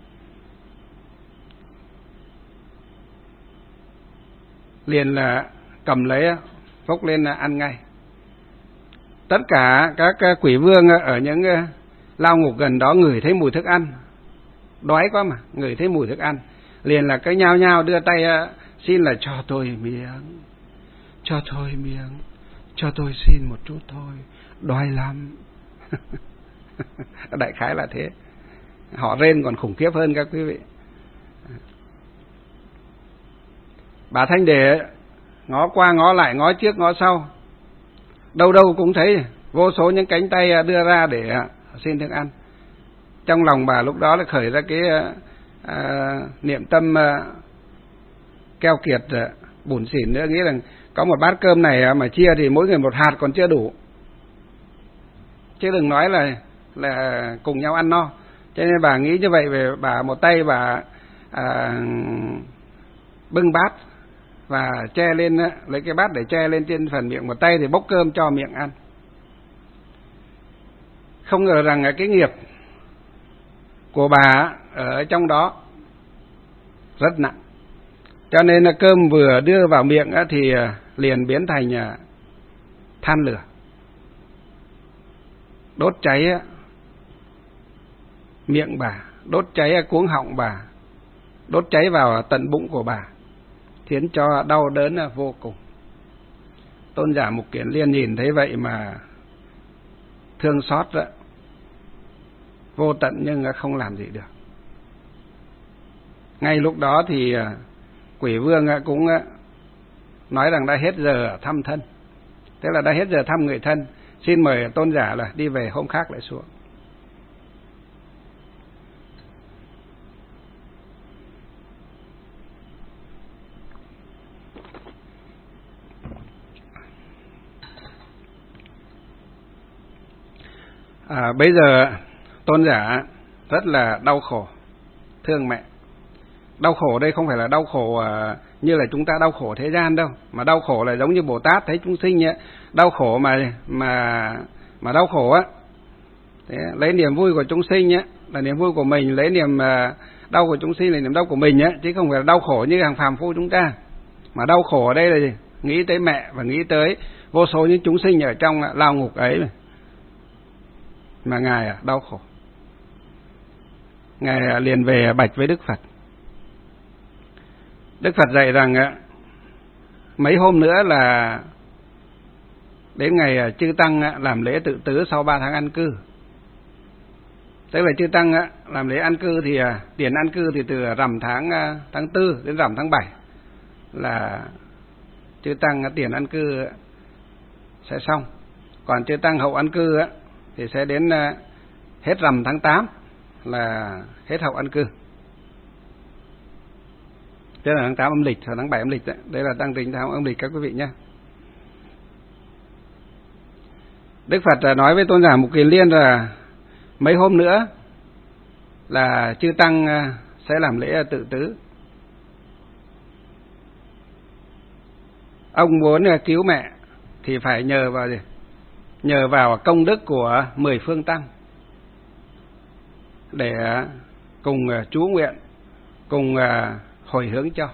liền là cầm lấy vốc lên ăn ngay. Tất cả các quỷ vương ở những lao ngục gần đó ngửi thấy mùi thức ăn, đói quá mà, ngửi thấy mùi thức ăn, liền là cái nhao nhao đưa tay xin là cho tôi miếng, cho tôi miếng, cho tôi xin một chút thôi, đói lắm. Đại khái là thế. Họ rên còn khủng khiếp hơn các quý vị. Bà Thanh Đề ngó qua ngó lại, ngó trước ngó sau, đâu đâu cũng thấy vô số những cánh tay đưa ra để xin thức ăn. Trong lòng bà lúc đó là khởi ra cái à, niệm tâm à, keo kiệt à, bủn xỉn nữa, nghĩ rằng có một bát cơm này mà chia thì mỗi người một hạt còn chưa đủ, chứ đừng nói là là cùng nhau ăn no. Cho nên bà nghĩ như vậy, về bà một tay bà à, bưng bát và che lên, lấy cái bát để che lên trên phần miệng, một tay thì bốc cơm cho miệng ăn. Không ngờ rằng cái nghiệp của bà ở trong đó rất nặng. Cho nên là cơm vừa đưa vào miệng thì liền biến thành than lửa, đốt cháy miệng bà, đốt cháy cuống họng bà, đốt cháy vào tận bụng của bà, khiến cho đau đớn vô cùng. Tôn giả Mục Kiền Liên nhìn thấy vậy mà thương xót đó, vô tận nhưng không làm gì được. Ngay lúc đó thì Quỷ Vương cũng nói rằng đã hết giờ thăm thân, tức là đã hết giờ thăm người thân, xin mời tôn giả là đi về, hôm khác lại xuống. À, bây giờ tôn giả rất là đau khổ, thương mẹ. Đau khổ đây không phải là đau khổ à, như là chúng ta đau khổ thế gian đâu, mà đau khổ là giống như Bồ Tát thấy chúng sinh ấy, đau khổ mà mà mà đau khổ á, thế, lấy niềm vui của chúng sinh á là niềm vui của mình, lấy niềm à, đau của chúng sinh là niềm đau của mình á, chứ không phải là đau khổ như hàng phàm phu chúng ta. Mà đau khổ ở đây là gì? Nghĩ tới mẹ và nghĩ tới vô số những chúng sinh ở trong lao ngục ấy mà, mà ngài à, đau khổ. Ngài à, liền về bạch với Đức Phật. Đức Phật dạy rằng mấy hôm nữa là đến ngày chư tăng làm lễ tự tứ sau ba tháng ăn cư. Tức là chư tăng làm lễ ăn cư thì tiền ăn cư thì từ rằm tháng tháng tư đến rằm tháng bảy là chư tăng tiền ăn cư sẽ xong. Còn chư tăng hậu ăn cư thì sẽ đến hết rằm tháng tám là hết hậu ăn cư. Thế là tháng tám âm lịch, tháng bảy âm lịch đấy. Đây là tăng trình tháng âm lịch các quý vị nhé. Đức Phật nói với tôn giả Mục Kiền Liên là mấy hôm nữa là chư tăng sẽ làm lễ tự tứ. Ông muốn cứu mẹ thì phải nhờ vào gì? Nhờ vào công đức của mười phương tăng để cùng chú nguyện, cùng hồi hướng cho.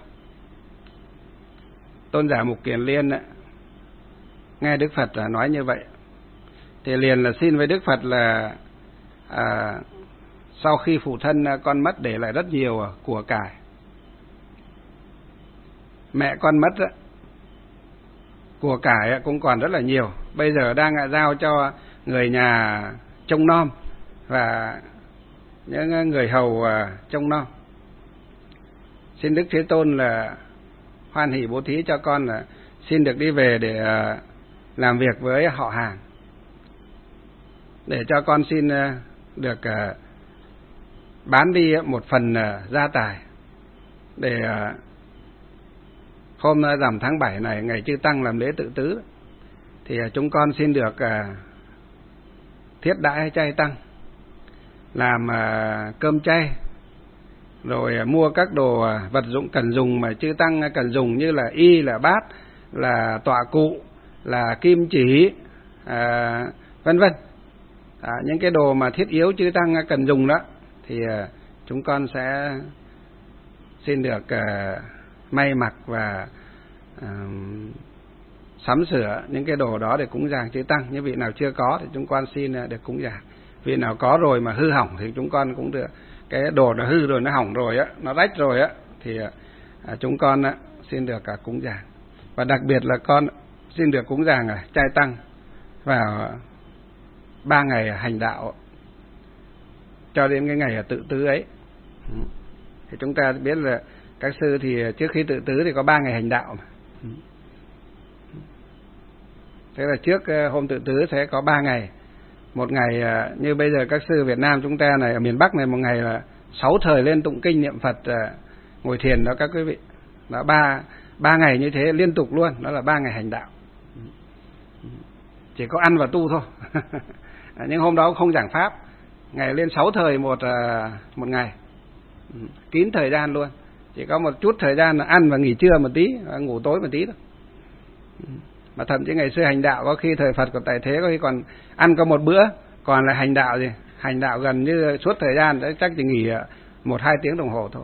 Tôn giả Mục Kiền Liên nghe Đức Phật nói như vậy thì liền là xin với Đức Phật là à, sau khi phụ thân con mất để lại rất nhiều của cải. Mẹ con mất đó, của cải cũng còn rất là nhiều, bây giờ đang giao cho người nhà trông nom và những người hầu trông nom. Xin Đức Thế Tôn là hoan hỷ bố thí cho con là xin được đi về để làm việc với họ hàng, để cho con xin được bán đi một phần gia tài để hôm rằm tháng bảy này, ngày chư tăng làm lễ tự tứ, thì chúng con xin được thiết đãi chay tăng, làm cơm chay, rồi mua các đồ vật dụng cần dùng mà chư tăng cần dùng, như là y, là bát, là tọa cụ, là kim chỉ, à, vân vân. À, những cái đồ mà thiết yếu chư tăng cần dùng đó thì à, chúng con sẽ xin được à, may mặc và à, sắm sửa những cái đồ đó để cúng dường chư tăng. Những vị nào chưa có thì chúng con xin được cúng dường. Vị nào có rồi mà hư hỏng thì chúng con cũng được. Cái đồ nó hư rồi, nó hỏng rồi á, nó rách rồi á, thì à, chúng con á, xin được cả cúng dường. Và đặc biệt là con xin được cúng dường à, chay tăng vào ba ngày hành đạo cho đến cái ngày tự tứ ấy. Thì chúng ta biết là các sư thì trước khi tự tứ thì có ba ngày hành đạo mà. Thế là trước hôm tự tứ sẽ có ba ngày. Một ngày như bây giờ các sư Việt Nam chúng ta này, ở miền Bắc này, một ngày là sáu thời lên tụng kinh niệm Phật, ngồi thiền đó các quý vị. Đó, ba ba ngày như thế liên tục luôn, đó là ba ngày hành đạo. Chỉ có ăn và tu thôi. Nhưng hôm đó không giảng pháp, ngày lên sáu thời một một ngày, kín thời gian luôn. Chỉ có một chút thời gian là ăn và nghỉ trưa một tí, ngủ tối một tí thôi. Mà thậm chí ngày xưa hành đạo có khi thời Phật của tại thế có khi còn ăn có một bữa, còn là hành đạo gì hành đạo gần như suốt thời gian đấy, chắc chỉ nghỉ một hai tiếng đồng hồ thôi.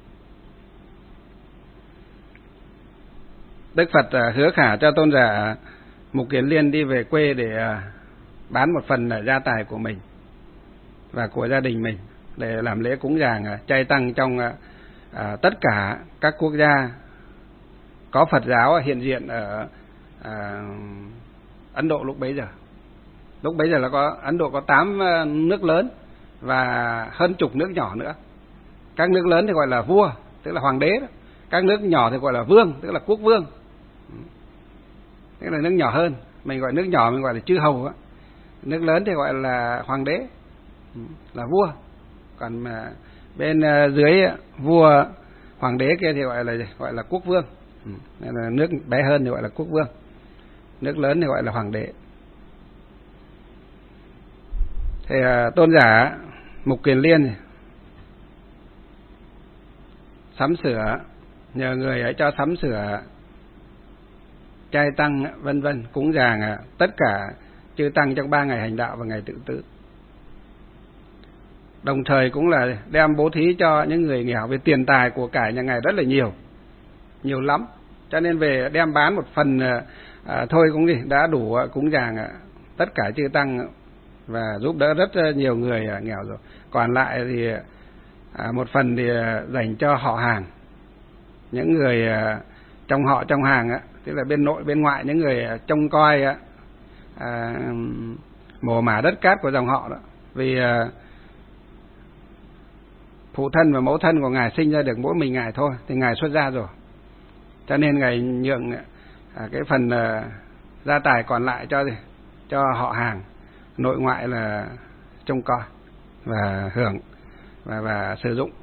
Đức Phật hứa khả cho tôn giả Mục Kiền Liên đi về quê để bán một phần gia tài của mình và của gia đình mình để làm lễ cúng dường chay tăng trong à, tất cả các quốc gia có Phật giáo hiện diện ở à, Ấn Độ lúc bấy giờ. Lúc bấy giờ là có Ấn Độ có tám nước lớn và hơn chục nước nhỏ nữa. Các nước lớn thì gọi là vua, tức là hoàng đế đó. Các nước nhỏ thì gọi là vương, tức là quốc vương. Tức là nước nhỏ hơn, mình gọi nước nhỏ mình gọi là chư hầu đó. Nước lớn thì gọi là hoàng đế, là vua. Còn mà bên dưới vua hoàng đế kia thì gọi là gọi là quốc vương. Nên là nước bé hơn thì gọi là quốc vương, nước lớn thì gọi là hoàng đế. Thì tôn giả Mục Kiền Liên sắm sửa, nhờ người ấy cho sắm sửa chay tăng vân vân, cúng dường tất cả chư tăng trong ba ngày hành đạo và ngày tự tứ. Đồng thời cũng là đem bố thí cho những người nghèo, về tiền tài của cải nhà ngài rất là nhiều, nhiều lắm. Cho nên về đem bán một phần à, thôi cũng gì đã đủ cúng dường tất cả chư tăng và giúp đỡ rất nhiều người nghèo rồi. Còn lại thì à, một phần thì dành cho họ hàng, những người à, trong họ trong hàng á, tức là bên nội bên ngoại, những người trông coi á, à, mồ mả đất cát của dòng họ đó. Vì à, phụ thân và mẫu thân của ngài sinh ra được mỗi mình ngài thôi, thì ngài xuất gia rồi, cho nên ngài nhượng à, cái phần à, gia tài còn lại cho cho họ hàng nội ngoại là trông coi và hưởng và và sử dụng.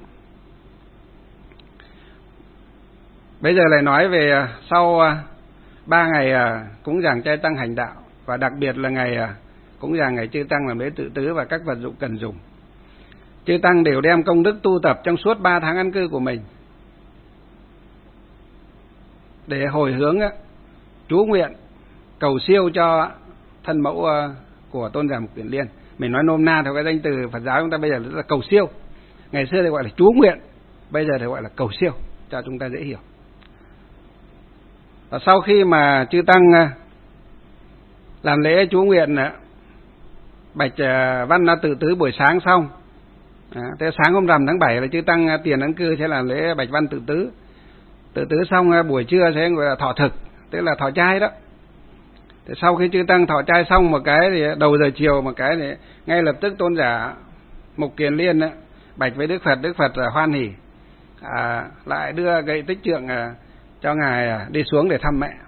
Bây giờ lại nói về sau ba ngày cúng dường chay tăng hành đạo, và đặc biệt là ngày cúng dường ngày chư tăng làm lễ tự tứ và các vật dụng cần dùng. Chư tăng đều đem công đức tu tập trong suốt ba tháng an cư của mình để hồi hướng chú nguyện cầu siêu cho thân mẫu của tôn giả Mục Kiền Liên. Mình nói nôm na theo cái danh từ Phật giáo chúng ta bây giờ là cầu siêu. Ngày xưa thì gọi là chú nguyện, bây giờ thì gọi là cầu siêu cho chúng ta dễ hiểu. Và sau khi mà chư tăng làm lễ chú nguyện bạch văn tự tứ buổi sáng xong, à, thế sáng hôm rằm tháng bảy là chư tăng tiền ấn cư sẽ làm lễ bạch văn tự tứ. Tự tứ xong buổi trưa sẽ gọi là thọ thực, tức là thọ chay đó. Thế sau khi chư tăng thọ chay xong một cái thì đầu giờ chiều một cái thì ngay lập tức tôn giả Mục Kiền Liên đó, bạch với Đức Phật, Đức Phật hoan hỉ à, lại đưa gậy tích trượng à, cho ngài đi xuống để thăm mẹ.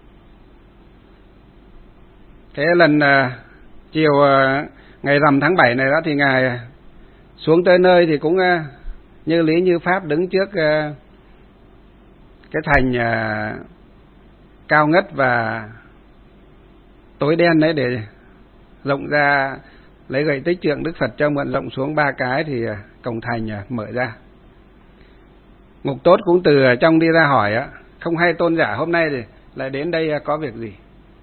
Thế lần à, chiều à, ngày rằm tháng bảy này đó thì ngài xuống tới nơi thì cũng à, như lý như pháp đứng trước à, cái thành à, cao ngất và tối đen đấy để rộng ra, lấy gậy tích trượng Đức Phật cho mượn rộng xuống ba cái thì cổng thành mở ra. Ngục tốt cũng từ trong đi ra hỏi á, không hay tôn giả hôm nay thì lại đến đây có việc gì?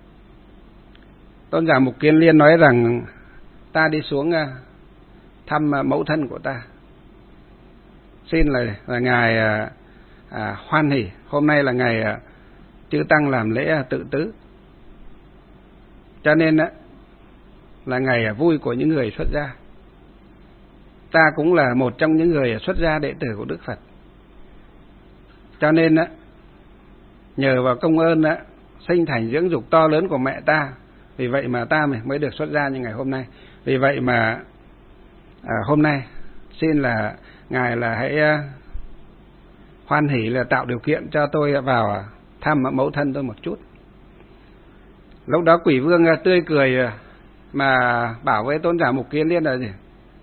Tôn giả Mục Kiền Liên nói rằng ta đi xuống thăm mẫu thân của ta, xin là, là ngài à, hoan hỉ, hôm nay là ngày à, chư tăng làm lễ tự tứ, cho nên á, là ngày vui của những người xuất gia. Ta cũng là một trong những người xuất gia đệ tử của Đức Phật, cho nên á, nhờ vào công ơn á, sinh thành dưỡng dục to lớn của mẹ ta, vì vậy mà ta mới được xuất gia như ngày hôm nay. Vì vậy mà à, hôm nay xin là ngài là hãy à, hoan hỉ là tạo điều kiện cho tôi vào thăm mẫu thân tôi một chút. Lúc đó Quỷ Vương tươi cười mà bảo với tôn giả Mục Kiền Liên là gì?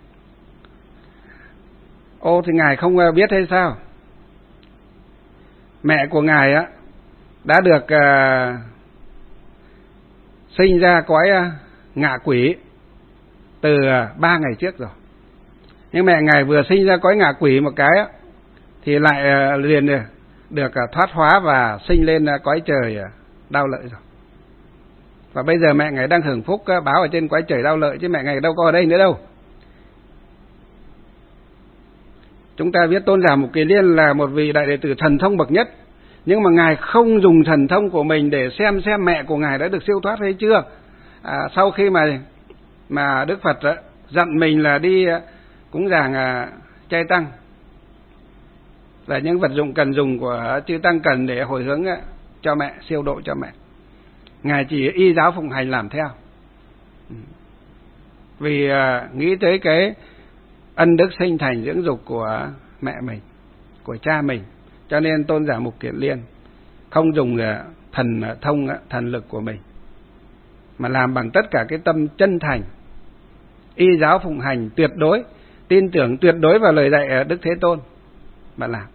Ô thì ngài không biết hay sao? Mẹ của ngài á đã được uh, sinh ra cõi uh, ngạ quỷ từ uh, ba ngày trước rồi. Nhưng mẹ ngài vừa sinh ra cõi ngạ quỷ một cái á, thì lại uh, liền uh, được uh, thoát hóa và sinh lên uh, cõi trời uh, đau lợi rồi. Và bây giờ mẹ ngài đang hưởng phúc uh, báo ở trên cõi trời đau lợi, chứ mẹ ngài đâu có ở đây nữa đâu. chúng ta biết Tôn giả Mục Kiền Liên là một vị đại đệ tử thần thông bậc nhất, nhưng mà ngài không dùng thần thông của mình để xem xem mẹ của ngài đã được siêu thoát hay chưa. À, sau khi mà mà Đức Phật đó, dặn mình là đi cúng dường à, chay tăng là những vật dụng cần dùng của chư tăng cần để hồi hướng à, cho mẹ, siêu độ cho mẹ, ngài chỉ y giáo phụng hành làm theo, vì à, nghĩ tới cái ân đức sinh thành dưỡng dục của mẹ mình, của cha mình, cho nên Tôn giả Mục Kiền Liên không dùng thần thông, thần lực của mình, mà làm bằng tất cả cái tâm chân thành, y giáo phụng hành tuyệt đối, tin tưởng tuyệt đối vào lời dạy Đức Thế Tôn mà làm.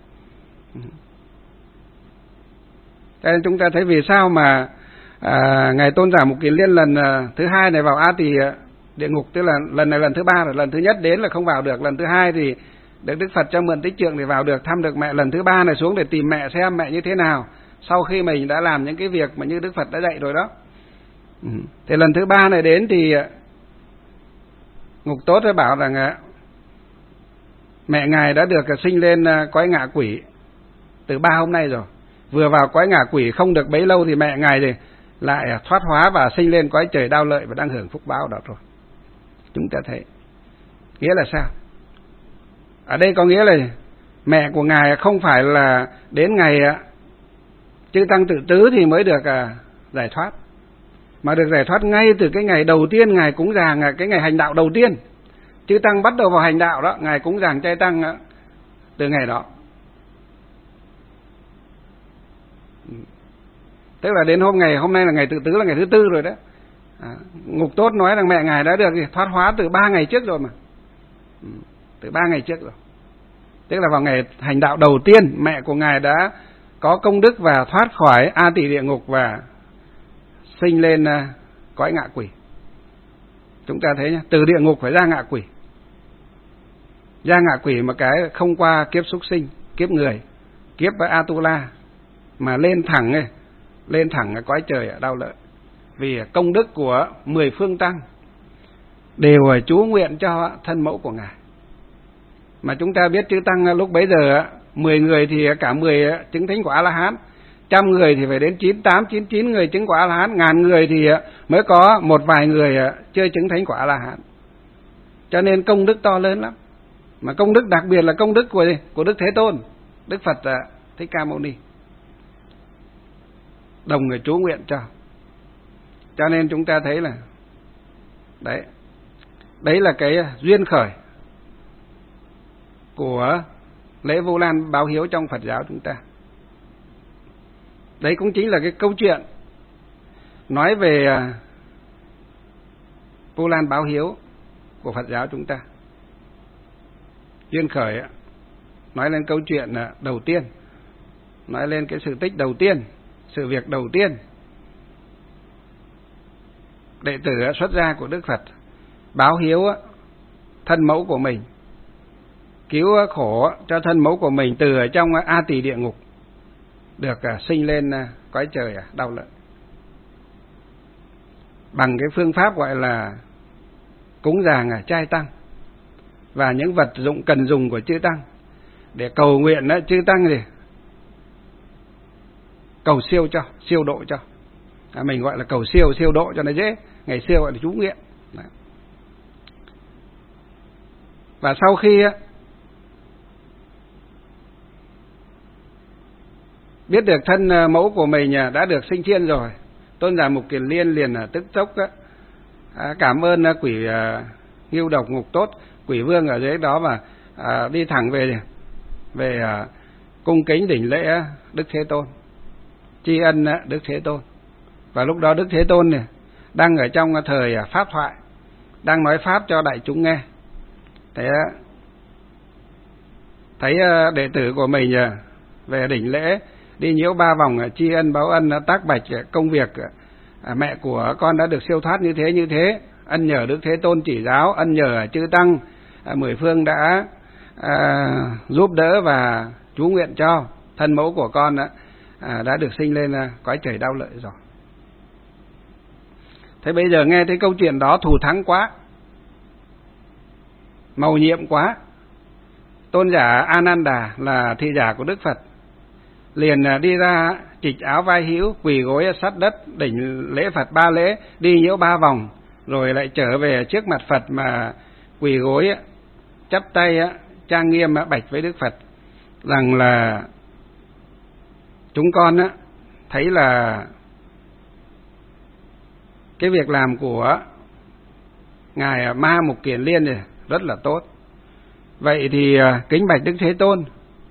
Cho nên chúng ta thấy vì sao mà à, ngài Tôn giả Mục Kiền Liên lần thứ hai này vào A Tỳ địa ngục, tức là lần này lần thứ ba rồi, lần thứ nhất đến là không vào được, lần thứ hai thì được Đức Phật cho mượn tích trượng để vào được, thăm được mẹ, lần thứ ba này xuống để tìm mẹ xem mẹ như thế nào, sau khi mình đã làm những cái việc mà như Đức Phật đã dạy rồi đó. Ừ. Thì lần thứ ba này đến thì Ngục Tốt đã bảo rằng mẹ ngài đã được sinh lên cõi ngạ quỷ từ ba hôm nay rồi, vừa vào cõi ngạ quỷ không được bấy lâu thì mẹ ngài thì lại thoát hóa và sinh lên cõi trời Đao Lợi và đang hưởng phúc báo đó rồi. Chúng ta thấy nghĩa là sao? Ở đây có nghĩa là mẹ của ngài không phải là đến ngày chư tăng tự tứ thì mới được giải thoát, mà được giải thoát ngay từ cái ngày đầu tiên ngài cúng dường, cái ngày hành đạo đầu tiên chư tăng bắt đầu vào hành đạo đó, ngài cúng dường chay tăng từ ngày đó. Tức là đến hôm ngày hôm nay là ngày tự tứ, là ngày thứ tư rồi đó. À, Ngục Tốt nói rằng mẹ ngài đã được thoát hóa từ ba ngày trước rồi mà, ừ, từ ba ngày trước rồi. Tức là vào ngày hành đạo đầu tiên mẹ của ngài đã có công đức và thoát khỏi A Tỳ địa ngục và sinh lên uh, cõi ngạ quỷ. Chúng ta thấy nhá, từ địa ngục phải ra ngạ quỷ, ra ngạ quỷ mà cái không qua kiếp súc sinh, kiếp người, kiếp Atula, mà lên thẳng này, lên thẳng ở cõi trời ở Đao Lợi, vì công đức của mười phương tăng đều chú nguyện cho thân mẫu của ngài. Mà chúng ta biết chư tăng lúc bấy giờ mười người thì cả mười chứng thánh quả A La Hán, trăm người thì phải đến chín tám chín chín người chứng quả A La Hán, ngàn người thì mới có một vài người chưa chứng thánh quả A La Hán. Cho nên công đức to lớn lắm, mà công đức đặc biệt là công đức của của Đức Thế Tôn, Đức Phật Thích Ca Mâu Ni đồng người chú nguyện cho. Cho nên chúng ta thấy là đấy, đấy là cái duyên khởi của lễ Vu Lan báo hiếu trong Phật giáo chúng ta. Đấy cũng chính là cái câu chuyện nói về Vu Lan báo hiếu của Phật giáo chúng ta. Duyên khởi nói lên câu chuyện đầu tiên, nói lên cái sự tích đầu tiên, sự việc đầu tiên đệ tử xuất gia của Đức Phật báo hiếu thân mẫu của mình, cứu khổ cho thân mẫu của mình từ ở trong A Tỳ địa ngục, được sinh lên cõi trời Đao Lợi bằng cái phương pháp gọi là cúng dường chay tăng và những vật dụng cần dùng của chư tăng, để cầu nguyện chư tăng gì cầu siêu cho, siêu độ cho. À, mình gọi là cầu siêu, siêu độ cho nó dễ, ngày xưa gọi là chú nguyện. Đấy. Và sau khi biết được thân mẫu của mình đã được sinh thiên rồi, Tôn giả Mục Kiền Liên liền tức tốc cảm ơn quỷ Ngưu Độc, Ngục Tốt, quỷ vương ở dưới đó, và đi thẳng về về cung kính đỉnh lễ Đức Thế Tôn, tri ân Đức Thế Tôn. Và lúc đó Đức Thế Tôn này đang ở trong thời pháp thoại, đang nói pháp cho đại chúng nghe. Thế thấy đệ tử của mình về đỉnh lễ đi nhiễu ba vòng tri ân báo ân, tác bạch công việc mẹ của con đã được siêu thoát như thế như thế, ân nhờ Đức Thế Tôn chỉ giáo, ân nhờ chư tăng mười phương đã à, giúp đỡ và chú nguyện cho thân mẫu của con đã, à, đã được sinh lên cõi trời Đao Lợi rồi. Thế bây giờ nghe thấy câu chuyện đó thù thắng quá, mầu nhiệm quá, tôn giả Ananda là thị giả của Đức Phật, liền đi ra chịch áo vai hữu, quỳ gối sát đất, đỉnh lễ Phật ba lễ, đi nhiễu ba vòng, rồi lại trở về trước mặt Phật mà quỳ gối chắp tay trang nghiêm bạch với Đức Phật rằng là chúng con thấy là cái việc làm của ngài Ma Mục Kiền Liên này rất là tốt. Vậy thì kính bạch Đức Thế Tôn,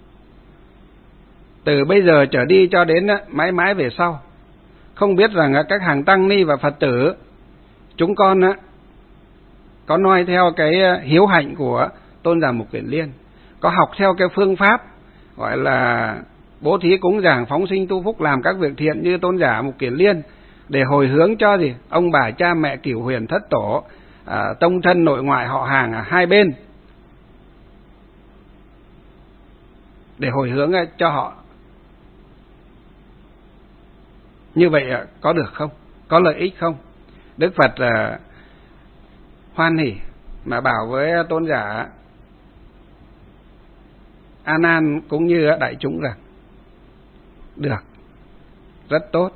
từ bây giờ trở đi cho đến mãi mãi về sau, không biết rằng các hàng tăng ni và Phật tử chúng con có noi theo cái hiếu hạnh của tôn giả Mục Kiền Liên, có học theo cái phương pháp gọi là bố thí cúng dường phóng sinh tu phúc, làm các việc thiện như tôn giả Mục Kiền Liên, để hồi hướng cho gì ông bà cha mẹ cửu huyền thất tổ, à, tông thân nội ngoại họ hàng à, hai bên, để hồi hướng cho họ. Như vậy có được không? Có lợi ích không? Đức Phật à, hoan hỉ mà bảo với tôn giả A Nan cũng như đại chúng rằng được, rất tốt.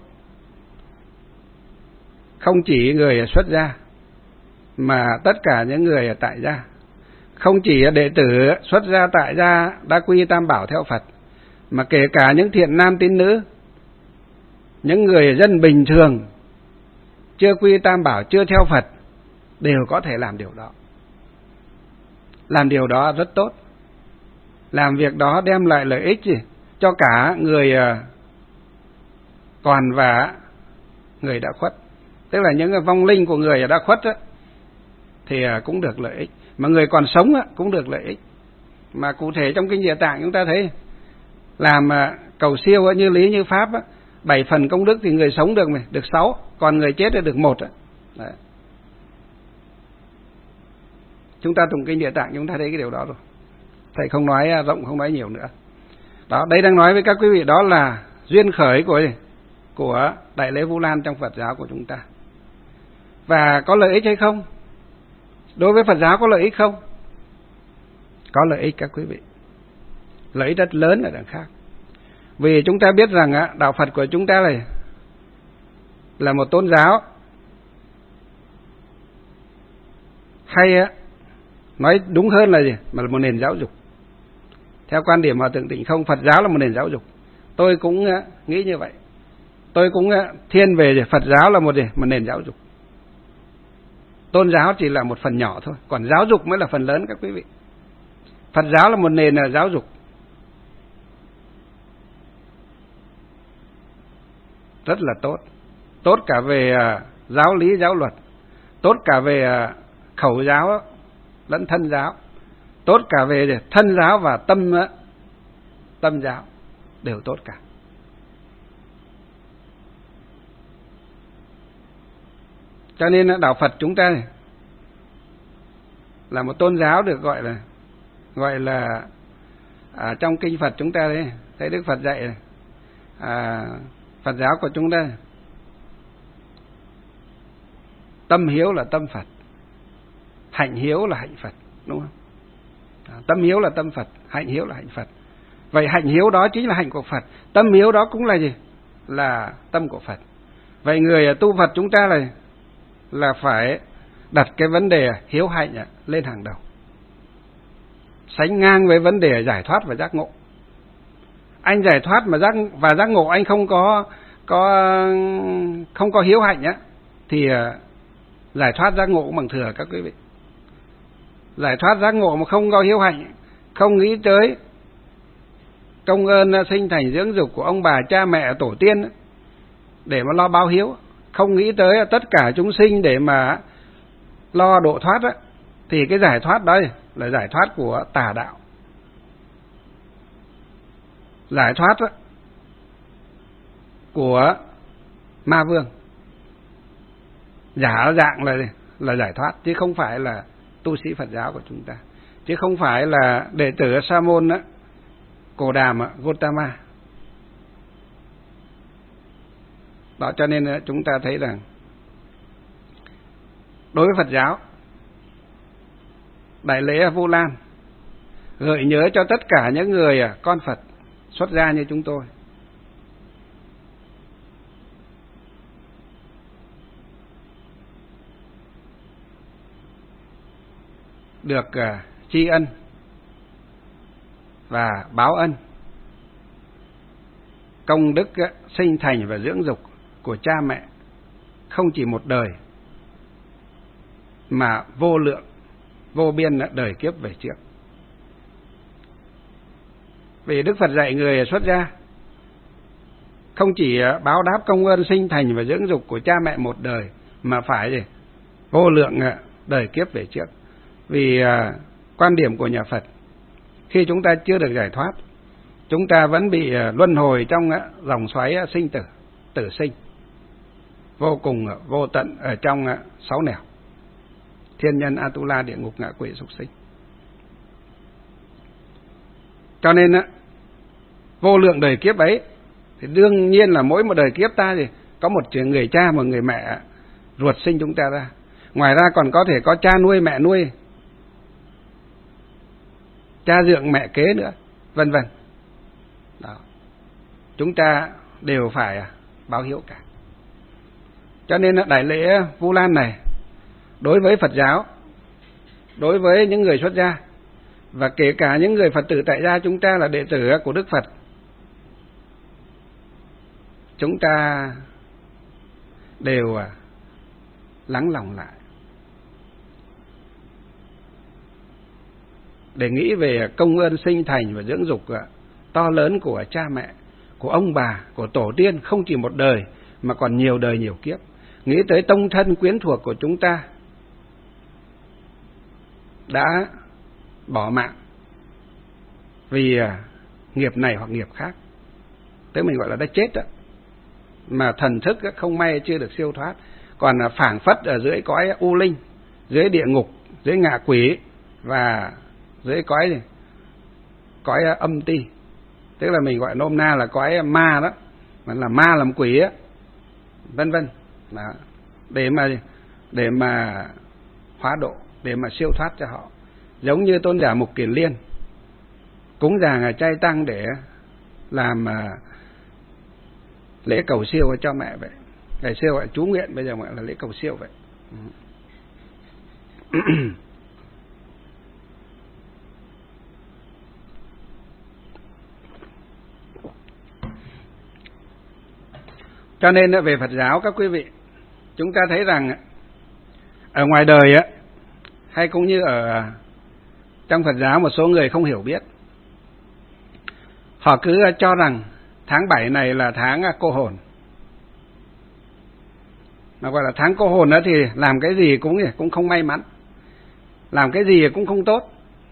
Không chỉ người xuất gia mà tất cả những người tại gia, không chỉ đệ tử xuất gia tại gia đã quy tam bảo theo Phật, mà kể cả những thiện nam tín nữ, những người dân bình thường chưa quy tam bảo, chưa theo Phật, đều có thể làm điều đó. Làm điều đó rất tốt. Làm việc đó đem lại lợi ích gì cho cả người còn và người đã khuất. Tức là những vong linh của người đã khuất á, thì cũng được lợi ích, mà người còn sống á, cũng được lợi ích. Mà cụ thể trong Kinh Địa Tạng chúng ta thấy làm cầu siêu như lý như pháp á, bảy phần công đức thì người sống được này, được sáu, còn người chết thì được một. Đấy. Chúng ta tụng Kinh Địa Tạng chúng ta thấy cái điều đó rồi. Thầy không nói rộng, không nói nhiều nữa. Đó, đây đang nói với các quý vị, đó là duyên khởi của của Đại lễ Vu Lan trong Phật giáo của chúng ta. Và có lợi ích hay không? Đối với Phật giáo có lợi ích không? Có lợi ích các quý vị. Lợi ích rất lớn ở đằng khác. Vì chúng ta biết rằng đạo Phật của chúng ta này là một tôn giáo, hay nói đúng hơn là gì? Mà là một nền giáo dục. Theo quan điểm Hòa Thượng Tịnh Không, Phật giáo là một nền giáo dục. Tôi cũng nghĩ như vậy. Tôi cũng thiên về Phật giáo là một, một nền giáo dục. Tôn giáo chỉ là một phần nhỏ thôi, còn giáo dục mới là phần lớn các quý vị. Phật giáo là một nền giáo dục. Rất là tốt. Tốt cả về giáo lý, giáo luật. Tốt cả về khẩu giáo lẫn thân giáo. Tốt cả về thân giáo và tâm tâm giáo. Đều tốt cả. Cho nên đạo Phật chúng ta này là một tôn giáo được gọi là gọi là à, trong kinh Phật chúng ta đấy, thấy Đức Phật dạy này, à, Phật giáo của chúng ta tâm hiếu là tâm Phật, hạnh hiếu là hạnh Phật, đúng không? À, tâm hiếu là tâm Phật, hạnh hiếu là hạnh Phật. Vậy hạnh hiếu đó chính là hạnh của Phật, tâm hiếu đó cũng là gì? Là tâm của Phật. Vậy người tu Phật chúng ta là là phải đặt cái vấn đề hiếu hạnh lên hàng đầu, sánh ngang với vấn đề giải thoát và giác ngộ. Anh giải thoát mà giác và giác ngộ anh không có có không có hiếu hạnh á, thì giải thoát giác ngộ cũng bằng thừa các quý vị. Giải thoát giác ngộ mà không có hiếu hạnh, không nghĩ tới công ơn sinh thành dưỡng dục của ông bà cha mẹ tổ tiên để mà lo báo hiếu, không nghĩ tới tất cả chúng sinh để mà lo độ thoát á, thì cái giải thoát đó là giải thoát của tà đạo. Giải thoát á, của ma vương. Giả dạng là là giải thoát, chứ không phải là tu sĩ Phật giáo của chúng ta, chứ không phải là đệ tử Sa môn á, Cồ Đàm á, Gotama. Đó, cho nên chúng ta thấy rằng đối với Phật giáo, Đại lễ Vu Lan gợi nhớ cho tất cả những người con Phật xuất gia như chúng tôi. Được uh, tri ân và báo ân công đức uh, sinh thành và dưỡng dục của cha mẹ không chỉ một đời mà vô lượng, vô biên đời kiếp về trước. Vì Đức Phật dạy người xuất gia không chỉ báo đáp công ơn sinh thành và dưỡng dục của cha mẹ một đời mà phải gì? Vô lượng đời kiếp về trước. Vì uh, quan điểm của nhà Phật, khi chúng ta chưa được giải thoát, chúng ta vẫn bị uh, luân hồi trong uh, dòng xoáy uh, sinh tử, tử sinh, vô cùng uh, vô tận ở trong uh, sáu nẻo: thiên nhân, Atula, địa ngục, ngạ quỷ, súc sinh. Cho nên uh, vô lượng đời kiếp ấy thì đương nhiên là mỗi một đời kiếp ta thì có một người cha, một người mẹ ruột sinh chúng ta ra. Ngoài ra còn có thể có cha nuôi, mẹ nuôi, cha dượng, mẹ kế nữa, vân vân. Đó. Chúng ta đều phải báo hiếu cả. Cho nên đại lễ Vu Lan này đối với Phật giáo, đối với những người xuất gia và kể cả những người Phật tử tại gia chúng ta là đệ tử của Đức Phật, chúng ta đều lắng lòng lại để nghĩ về công ơn sinh thành và dưỡng dục to lớn của cha mẹ, của ông bà, của tổ tiên, không chỉ một đời mà còn nhiều đời nhiều kiếp. Nghĩ tới tông thân quyến thuộc của chúng ta đã bỏ mạng vì nghiệp này hoặc nghiệp khác, tới mình gọi là đã chết đó, mà thần thức không may chưa được siêu thoát, còn phảng phất ở dưới cõi u linh, dưới địa ngục, dưới ngạ quỷ và dưới cõi gì? Cõi âm ti, tức là mình gọi nôm na là cõi ma đó, mà là ma làm quỷ á, vân vân. Đó. Để mà để mà hóa độ, để mà siêu thoát cho họ, giống như tôn giả Mục Kiền Liên cúng dường chay tăng để làm lễ cầu siêu cho mẹ vậy. Ngày xưa gọi chú nguyện, bây giờ gọi là lễ cầu siêu vậy. Cho nên về Phật giáo các quý vị, chúng ta thấy rằng ở ngoài đời á, hay cũng như ở trong Phật giáo, một số người không hiểu biết, họ cứ cho rằng tháng bảy này là tháng cô hồn. Mà gọi là tháng cô hồn đó thì làm cái gì cũng cũng không may mắn, làm cái gì cũng không tốt.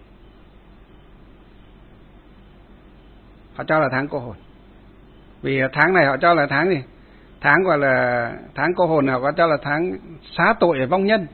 Họ cho là tháng cô hồn. Vì tháng này họ cho là tháng gì? Tháng gọi là tháng cô hồn, họ có cho là tháng xá tội vong nhân.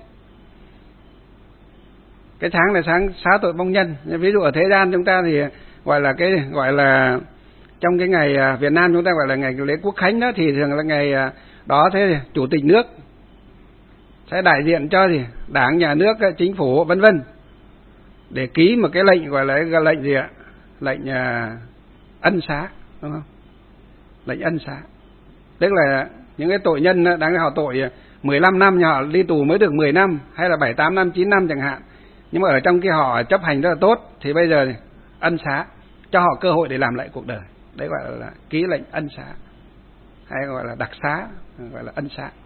Cái tháng này tháng xá tội vong nhân. Ví dụ ở thế gian chúng ta thì gọi là cái gọi là trong cái ngày Việt Nam chúng ta gọi là ngày lễ Quốc khánh đó, thì thường là ngày đó thế chủ tịch nước sẽ đại diện cho gì Đảng, nhà nước, chính phủ vân vân để ký một cái lệnh gọi là lệnh gì ạ? Lệnh uh, ân xá, đúng không? Lệnh ân xá. Tức là những cái tội nhân đáng họ tội mười lăm năm, nhưng họ đi tù mới được mười năm, hay là bảy, tám năm, chín năm chẳng hạn. Nhưng mà ở trong cái họ chấp hành rất là tốt, thì bây giờ ân xá, cho họ cơ hội để làm lại cuộc đời. Đấy gọi là ký lệnh ân xá, hay gọi là đặc xá, gọi là ân xá.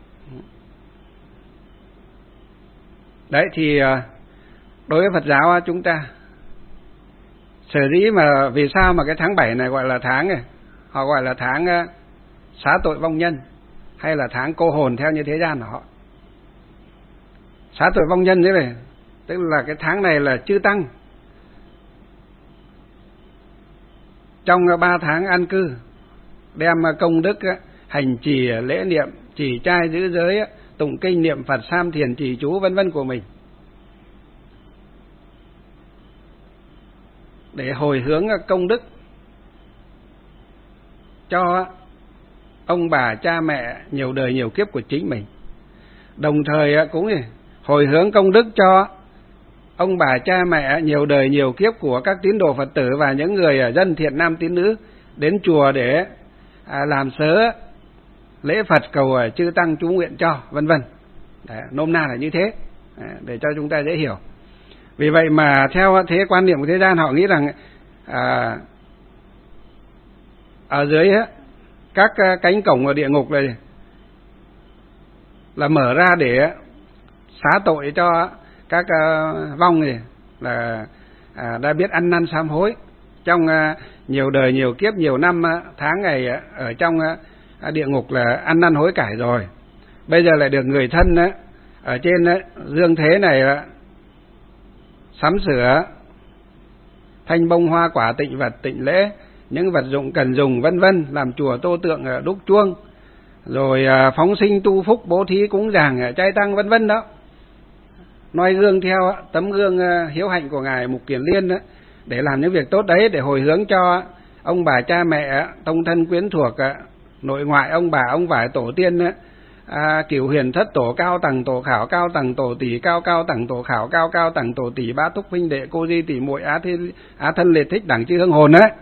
Đấy thì đối với Phật giáo chúng ta, sở dĩ mà vì sao mà cái tháng bảy này gọi là tháng này, họ gọi là tháng xá tội vong nhân, hay là tháng cô hồn theo như thế gian của họ. Xá tội vong nhân thế này, tức là cái tháng này là chư tăng trong ba tháng an cư đem công đức hành trì lễ niệm, trì trai giữ giới, tụng kinh niệm Phật, sam thiền trì chú vân vân của mình, để hồi hướng công đức cho ông bà cha mẹ nhiều đời nhiều kiếp của chính mình. Đồng thời cũng hồi hướng công đức cho ông bà cha mẹ nhiều đời nhiều kiếp của các tín đồ Phật tử và những người dân thiện nam tín nữ đến chùa để à, làm sớ lễ Phật cầu chư tăng chú nguyện cho, vân vân. Nôm na là như thế, để cho chúng ta dễ hiểu. Vì vậy mà theo thế quan niệm của thế gian, họ nghĩ rằng à, ở dưới á, các cánh cổng ở địa ngục này là mở ra để xá tội cho các uh, vong này là à, đã biết ăn năn sám hối trong uh, nhiều đời nhiều kiếp nhiều năm uh, tháng ngày uh, ở trong uh, địa ngục là ăn năn hối cải rồi, bây giờ lại được người thân uh, ở trên uh, dương thế này uh, sắm sửa thanh bông hoa quả tịnh vật tịnh lễ, những vật dụng cần dùng vân vân, làm chùa tô tượng uh, đúc chuông, rồi uh, phóng sinh tu phúc bố thí cúng dường uh, trai tăng vân vân đó, noi gương theo tấm gương hiếu hạnh của ngài Mục Kiền Liên đó, để làm những việc tốt đấy, để hồi hướng cho ông bà cha mẹ, tông thân quyến thuộc, nội ngoại ông bà ông vải tổ tiên, à, cửu huyền thất tổ, cao tầng tổ khảo, cao tầng tổ tỷ, cao cao tầng tổ khảo, cao cao tầng tổ tỷ, bá túc huynh đệ, cô di tỷ muội, á thiên á thân liệt thích đẳng chư hương hồn đấy.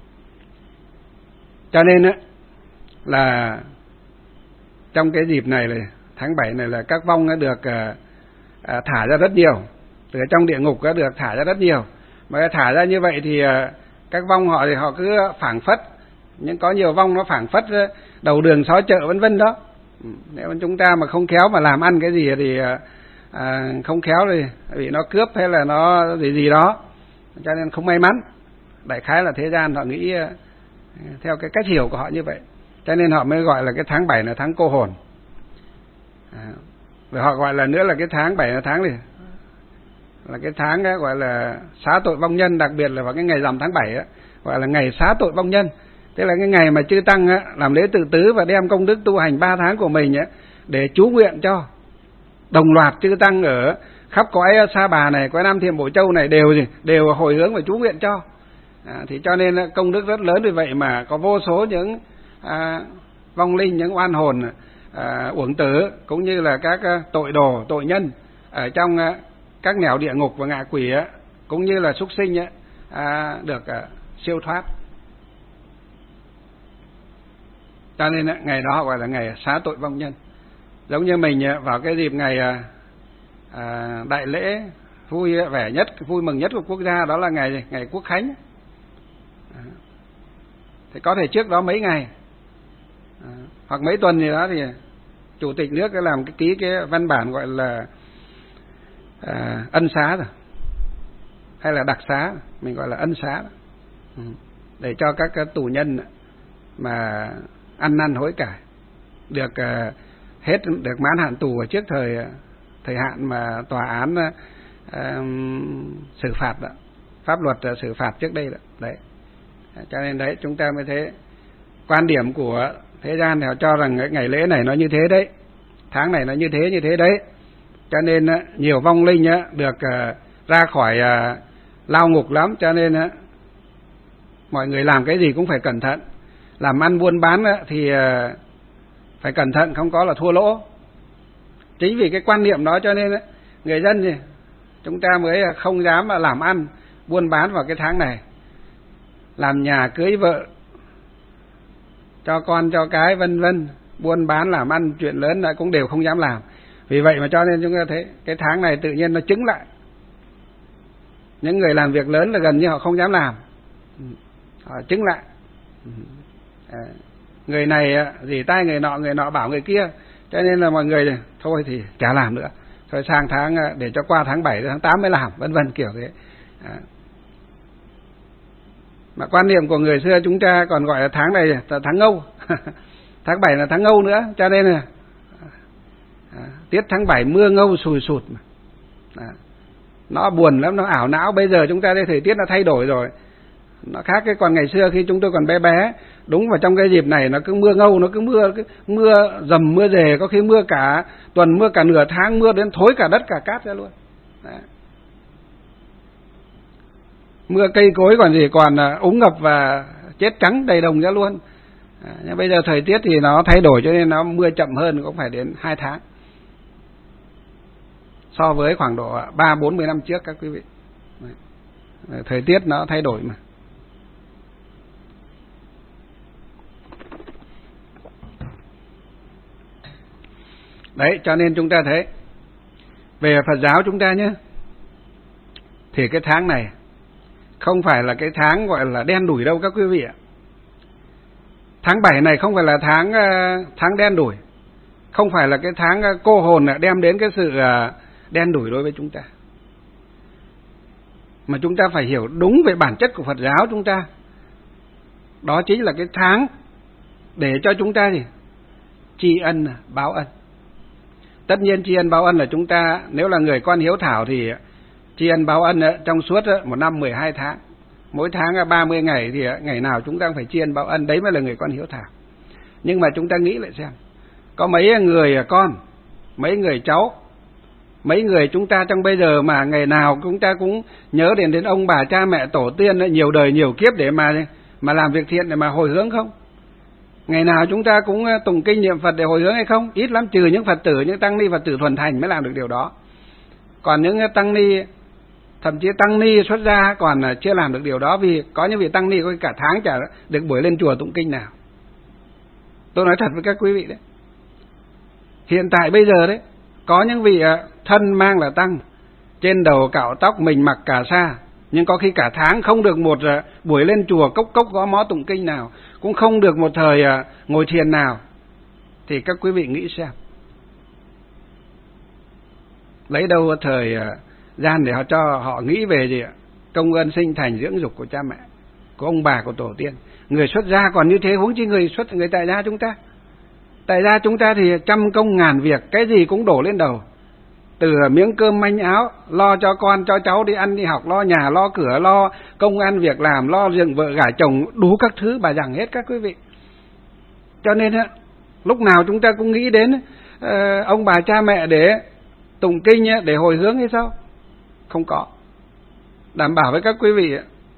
Cho nên á là trong cái dịp này là tháng bảy này là các vong đã được À, thả ra rất nhiều, từ trong địa ngục đã được thả ra rất nhiều. Mà thả ra như vậy thì à, các vong họ thì họ cứ phảng phất, nhưng có nhiều vong nó phảng phất đầu đường xó chợ vân vân đó. Nếu mà chúng ta mà không khéo mà làm ăn cái gì thì à, không khéo thì bị nó cướp hay là nó gì gì đó, cho nên không may mắn. Đại khái là thế gian họ nghĩ à, theo cái cách hiểu của họ như vậy, cho nên họ mới gọi là cái tháng bảy là tháng cô hồn. À, và họ gọi là nữa là cái tháng bảy là tháng này là cái tháng ấy, gọi là xá tội vong nhân, đặc biệt là vào cái ngày rằm tháng bảy ấy, gọi là ngày xá tội vong nhân. Tức là cái ngày mà chư tăng ấy, làm lễ tự tứ và đem công đức tu hành ba tháng của mình ấy, để chú nguyện cho đồng loạt chư tăng ở khắp cõi Sa Bà này, cõi Nam Thiểm Bổ Châu này đều gì đều hồi hướng và chú nguyện cho. À, thì cho nên công đức rất lớn, vì vậy mà có vô số những à, vong linh, những oan hồn À, uổng tử cũng như là các uh, tội đồ, tội nhân ở trong uh, các nẻo địa ngục và ngạ quỷ uh, cũng như là súc sinh uh, uh, được uh, siêu thoát. Cho nên uh, ngày đó gọi là ngày xá tội vong nhân. Giống như mình uh, vào cái dịp ngày uh, uh, đại lễ vui vẻ nhất, vui mừng nhất của quốc gia, đó là ngày ngày Quốc Khánh. Uh, thì có thể trước đó mấy ngày uh, hoặc mấy tuần gì đó thì chủ tịch nước đã làm cái ký cái văn bản gọi là à, ân xá rồi, hay là đặc xá, mình gọi là ân xá, ừ. để cho các, các tù nhân mà ăn năn hối cải được uh, hết được mãn hạn tù ở trước thời thời hạn mà tòa án uh, xử phạt đó, pháp luật uh, xử phạt trước đây đó. Đấy, cho nên đấy chúng ta mới thấy quan điểm của thế gian thì họ cho rằng cái ngày lễ này nó như thế đấy, tháng này nó như thế như thế đấy, cho nên nhiều vong linh được ra khỏi lao ngục lắm. Cho nên mọi người làm cái gì cũng phải cẩn thận, làm ăn buôn bán thì phải cẩn thận, không có là thua lỗ. Chính vì cái quan niệm đó cho nên người dân thì chúng ta mới không dám làm ăn buôn bán vào cái tháng này, làm nhà cưới vợ, cho con cho cái vân vân, buôn bán làm ăn chuyện lớn lại cũng đều không dám làm. Vì vậy mà cho nên chúng ta thấy cái tháng này tự nhiên nó chứng lại, những người làm việc lớn là gần như họ không dám làm, họ chứng lại. À, người này dỉ tai người nọ, người nọ bảo người kia, cho nên là mọi người thôi thì chả làm nữa, thôi sang tháng để cho qua tháng bảy tháng tám mới làm, vân vân kiểu thế. À. Mà quan niệm của người xưa chúng ta còn gọi là tháng này là tháng Ngâu tháng bảy là tháng Ngâu nữa, cho nên là à, tiết tháng bảy mưa ngâu sùi sụt mà. À, nó buồn lắm, nó ảo não. Bây giờ chúng ta thấy thời tiết nó thay đổi rồi, nó khác cái còn ngày xưa khi chúng tôi còn bé bé, đúng vào trong cái dịp này nó cứ mưa ngâu, nó cứ mưa cứ mưa dầm mưa rề, có khi mưa cả tuần, mưa cả nửa tháng, mưa đến thối cả đất cả cát ra luôn. Đấy. Mưa cây cối còn gì, còn úng ngập và chết trắng đầy đồng ra luôn. À, nhưng bây giờ thời tiết thì nó thay đổi cho nên nó mưa chậm hơn, cũng phải đến hai tháng. so với khoảng độ ba bốn mươi năm trước các quý vị. Đấy. Thời tiết nó thay đổi mà. Đấy, cho nên chúng ta thấy về Phật giáo chúng ta nhé, thì cái tháng này không phải là cái tháng gọi là đen đủi đâu các quý vị ạ. Tháng bảy này không phải là tháng tháng đen đủi, không phải là cái tháng cô hồn đem đến cái sự đen đủi đối với chúng ta, mà chúng ta phải hiểu đúng về bản chất của Phật giáo chúng ta. Đó chính là cái tháng để cho chúng ta gì? Tri ân báo ân. Tất nhiên tri ân báo ân là chúng ta, nếu là người con hiếu thảo thì tri ân báo ân trong suốt một năm mười hai tháng, mỗi tháng ba mươi ngày thì ngày nào chúng ta phải tri ân báo ân, đấy mới là người con hiếu thảo. Nhưng mà chúng ta nghĩ lại xem, có mấy người con, mấy người cháu, mấy người chúng ta trong bây giờ mà ngày nào chúng ta cũng nhớ đến đến ông bà cha mẹ tổ tiên nhiều đời nhiều kiếp để mà mà làm việc thiện, để mà hồi hướng không? Ngày nào chúng ta cũng tụng kinh niệm Phật để hồi hướng hay không? Ít lắm, trừ những Phật tử, những tăng ni Phật tử thuần thành mới làm được điều đó. Còn những tăng ni, thậm chí tăng ni xuất gia còn chưa làm được điều đó, vì có những vị tăng ni có cả tháng chả được buổi lên chùa tụng kinh nào. Tôi nói thật với các quý vị đấy, hiện tại bây giờ đấy, có những vị thân mang là tăng, trên đầu cạo tóc, mình mặc cà sa, nhưng có khi cả tháng không được một buổi lên chùa cốc cốc gõ mõ tụng kinh nào, cũng không được một thời ngồi thiền nào, thì các quý vị nghĩ xem, lấy đâu thời gian để họ cho họ nghĩ về gì ạ? Công ơn sinh thành dưỡng dục của cha mẹ, của ông bà, của tổ tiên. Người xuất gia còn như thế, huống chi người xuất người tại gia chúng ta. Tại gia chúng ta thì trăm công ngàn việc, cái gì cũng đổ lên đầu, từ miếng cơm manh áo, lo cho con cho cháu đi ăn đi học, lo nhà lo cửa, lo công ăn việc làm, lo dựng vợ gả chồng, đủ các thứ bà dằng hết các quý vị. Cho nên lúc nào chúng ta cũng nghĩ đến uh, ông bà cha mẹ để tụng kinh, để hồi hướng hay sao? Không có. Đảm bảo với các quý vị,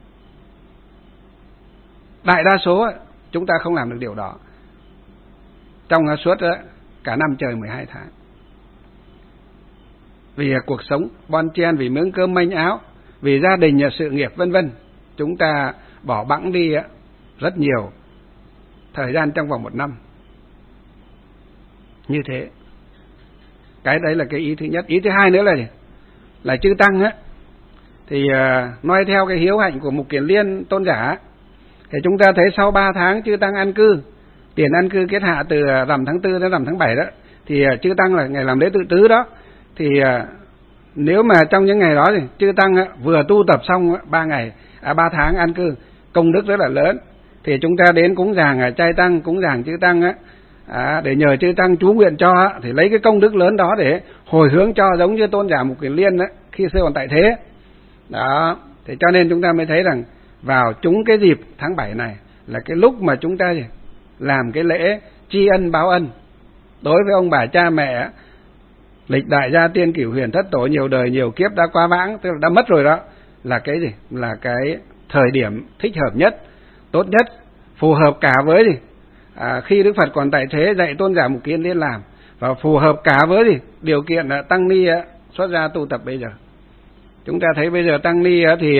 đại đa số chúng ta không làm được điều đó trong suốt cả năm trời mười hai tháng. Vì cuộc sống bon chen, vì miếng cơm manh áo, vì gia đình, sự nghiệp vân vân, chúng ta bỏ bẵng đi rất nhiều thời gian trong vòng một năm. Như thế, cái đấy là cái ý thứ nhất. Ý thứ hai nữa là gì? Là chư tăng á, thì uh, nói theo cái hiếu hạnh của Mục Kiền Liên tôn giả, thì chúng ta thấy sau ba tháng chư tăng an cư, tiền an cư kết hạ từ rằm tháng tư đến rằm tháng bảy đó, thì uh, chư tăng là ngày làm lễ tự tứ đó, thì uh, nếu mà trong những ngày đó thì chư tăng uh, vừa tu tập xong ba ngày, à ba tháng an cư, công đức rất là lớn, thì chúng ta đến cúng dường uh, trai tăng, cúng dường chư tăng á, À, để nhờ chư tăng chú nguyện cho, thì lấy cái công đức lớn đó để hồi hướng cho, giống như tôn giả Mục Kiền Liên đó, khi xưa còn tại thế đó. Thì cho nên chúng ta mới thấy rằng vào chúng cái dịp tháng bảy này là cái lúc mà chúng ta làm cái lễ tri ân báo ân đối với ông bà cha mẹ, lịch đại gia tiên cửu huyền thất tổ nhiều đời nhiều kiếp đã qua vãng, tức là đã mất rồi đó, là cái gì? Là cái thời điểm thích hợp nhất, tốt nhất, phù hợp cả với gì? À, khi Đức Phật còn tại thế dạy tôn giả Mục Kiền Liên làm, và phù hợp cả với gì? Điều kiện là tăng ni xuất gia tu tập bây giờ. Chúng ta thấy bây giờ tăng ni thì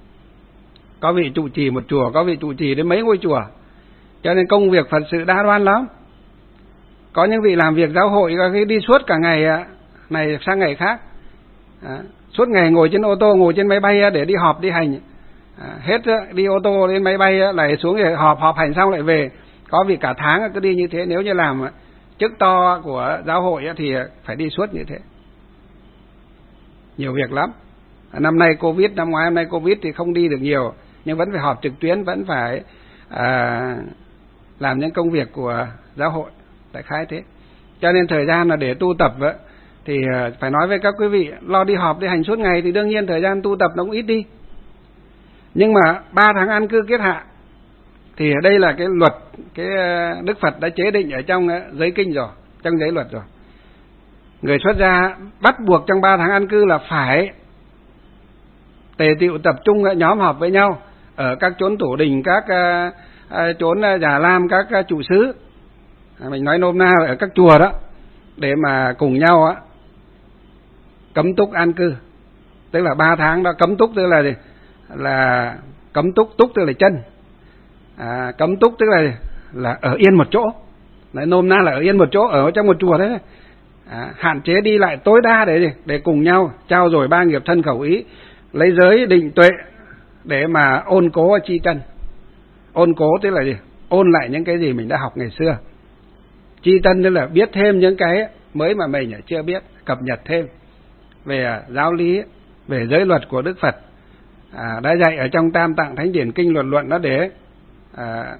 có vị trụ trì một chùa, có vị trụ trì đến mấy ngôi chùa, cho nên công việc Phật sự đa đoan lắm. Có những vị làm việc giáo hội có khi đi suốt cả ngày này sang ngày khác, à, suốt ngày ngồi trên ô tô, ngồi trên máy bay để đi họp đi hành, à, hết đi ô tô lên máy bay lại xuống để họp họp hành xong lại về. Có vì cả tháng cứ đi như thế. Nếu như làm chức to của giáo hội thì phải đi suốt như thế, nhiều việc lắm. Năm nay Covid, năm ngoái năm nay Covid thì không đi được nhiều, nhưng vẫn phải họp trực tuyến, vẫn phải à, làm những công việc của giáo hội, đại khái thế. Cho nên thời gian là để tu tập thì phải nói với các quý vị, lo đi họp đi hành suốt ngày thì đương nhiên thời gian tu tập nó cũng ít đi. Nhưng mà ba tháng an cư kiết hạ thì đây là cái luật, cái Đức Phật đã chế định ở trong giới kinh rồi, trong giới luật rồi. Người xuất gia bắt buộc trong ba tháng an cư là phải tề tựu tập trung nhóm họp với nhau ở các chốn tổ đình, các uh, chốn già lam, các uh, trụ xứ, à, mình nói nôm na là ở các chùa đó, để mà cùng nhau á cấm túc an cư, tức là ba tháng đó. Cấm túc tức là gì? Là cấm túc, túc tức là chân, à, cấm túc tức là là ở yên một chỗ, nói nôm na là ở yên một chỗ, ở trong một chùa đấy. À, hạn chế đi lại tối đa để gì? Để cùng nhau trao dồi ba nghiệp thân khẩu ý, lấy giới định tuệ để mà ôn cố chi tân. Ôn cố tức là gì? Ôn lại những cái gì mình đã học ngày xưa. Chi tân tức là biết thêm những cái mới mà mình chưa biết, cập nhật thêm về giáo lý, về giới luật của Đức Phật à, đã dạy ở trong Tam Tạng Thánh Điển Kinh Luận Luận đó, để à,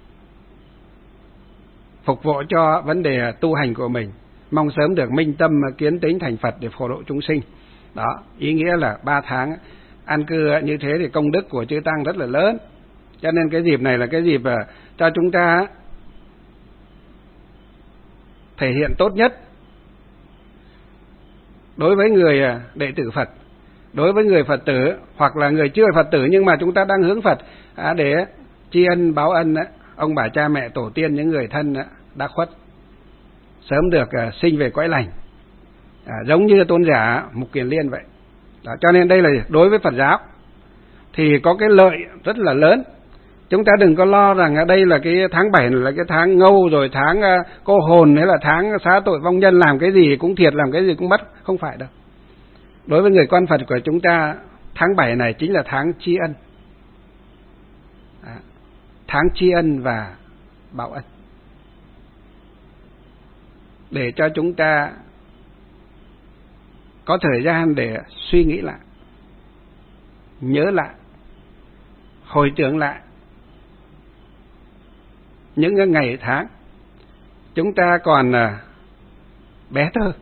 phục vụ cho vấn đề tu hành của mình, mong sớm được minh tâm kiến tính thành Phật để phổ độ chúng sinh. Đó, ý nghĩa là ba tháng an cư như thế thì công đức của chư tăng rất là lớn. Cho nên cái dịp này là cái dịp cho chúng ta thể hiện tốt nhất đối với người đệ tử Phật, đối với người Phật tử hoặc là người chưa Phật tử nhưng mà chúng ta đang hướng Phật à, để tri ân báo ân ông bà cha mẹ tổ tiên, những người thân đã khuất sớm được uh, sinh về cõi lành, à, giống như tôn giả Mục Kiền Liên vậy. Đó, cho nên đây là đối với Phật giáo thì có cái lợi rất là lớn. Chúng ta đừng có lo rằng ở đây là cái tháng bảy là cái tháng ngâu, rồi tháng uh, cô hồn, hay là tháng xá tội vong nhân, làm cái gì cũng thiệt, làm cái gì cũng mất. Không phải đâu. Đối với người con Phật của chúng ta, tháng bảy này chính là tháng tri ân, à, tháng tri ân và báo ân, để cho chúng ta có thời gian để suy nghĩ lại, nhớ lại, hồi tưởng lại những ngày tháng chúng ta còn bé thơ,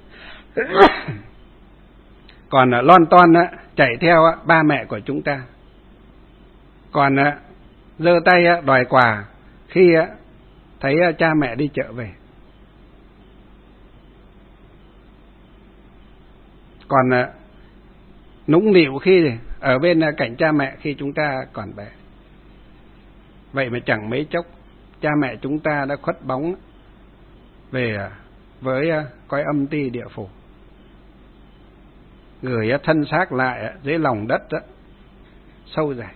còn lon ton chạy theo ba mẹ của chúng ta, còn giơ tay đòi quà khi thấy cha mẹ đi chợ về, còn nũng nịu khi ở bên cạnh cha mẹ khi chúng ta còn bé. Vậy mà chẳng mấy chốc cha mẹ chúng ta đã khuất bóng về với cõi âm ti địa phủ, gửi thân xác lại dưới lòng đất đó, sâu dài,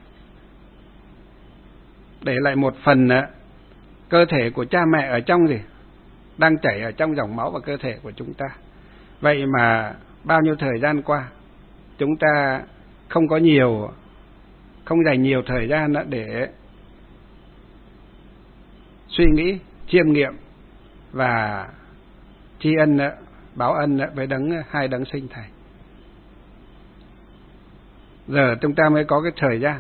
để lại một phần cơ thể của cha mẹ ở trong gì đang chảy ở trong dòng máu và cơ thể của chúng ta. Vậy mà bao nhiêu thời gian qua chúng ta không có nhiều, không dành nhiều thời gian để suy nghĩ, chiêm nghiệm và tri ân báo ân với đấng hai đấng sinh thành. Giờ chúng ta mới có cái thời gian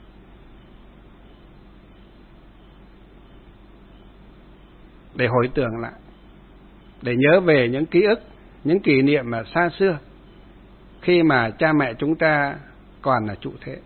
để hồi tưởng lại, để nhớ về những ký ức, những kỷ niệm mà xa xưa khi mà cha mẹ chúng ta còn là trụ thế.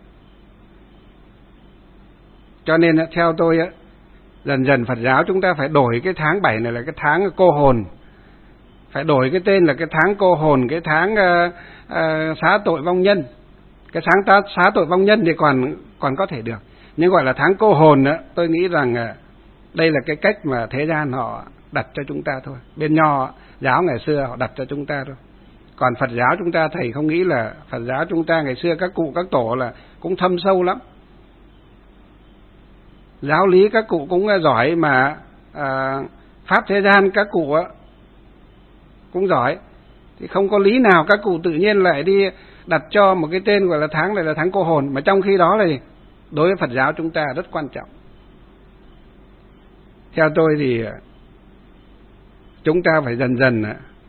Cho nên theo tôi dần dần Phật giáo chúng ta phải đổi cái tháng bảy này là cái tháng cô hồn, phải đổi cái tên là cái tháng cô hồn, cái tháng uh, uh, xá tội vong nhân. Cái sáng ta xá tội vong nhân thì còn còn có thể được, nhưng gọi là tháng cô hồn đó, tôi nghĩ rằng uh, đây là cái cách mà thế gian họ đặt cho chúng ta thôi. Bên Nho giáo ngày xưa họ đặt cho chúng ta thôi. Còn Phật giáo chúng ta, thầy không nghĩ là Phật giáo chúng ta ngày xưa các cụ các tổ là cũng thâm sâu lắm, giáo lý các cụ cũng giỏi, mà à, pháp thế gian các cụ cũng giỏi, thì không có lý nào các cụ tự nhiên lại đi đặt cho một cái tên gọi là tháng này là tháng cô hồn, mà trong khi đó là đối với Phật giáo chúng ta rất quan trọng. Theo tôi thì chúng ta phải dần dần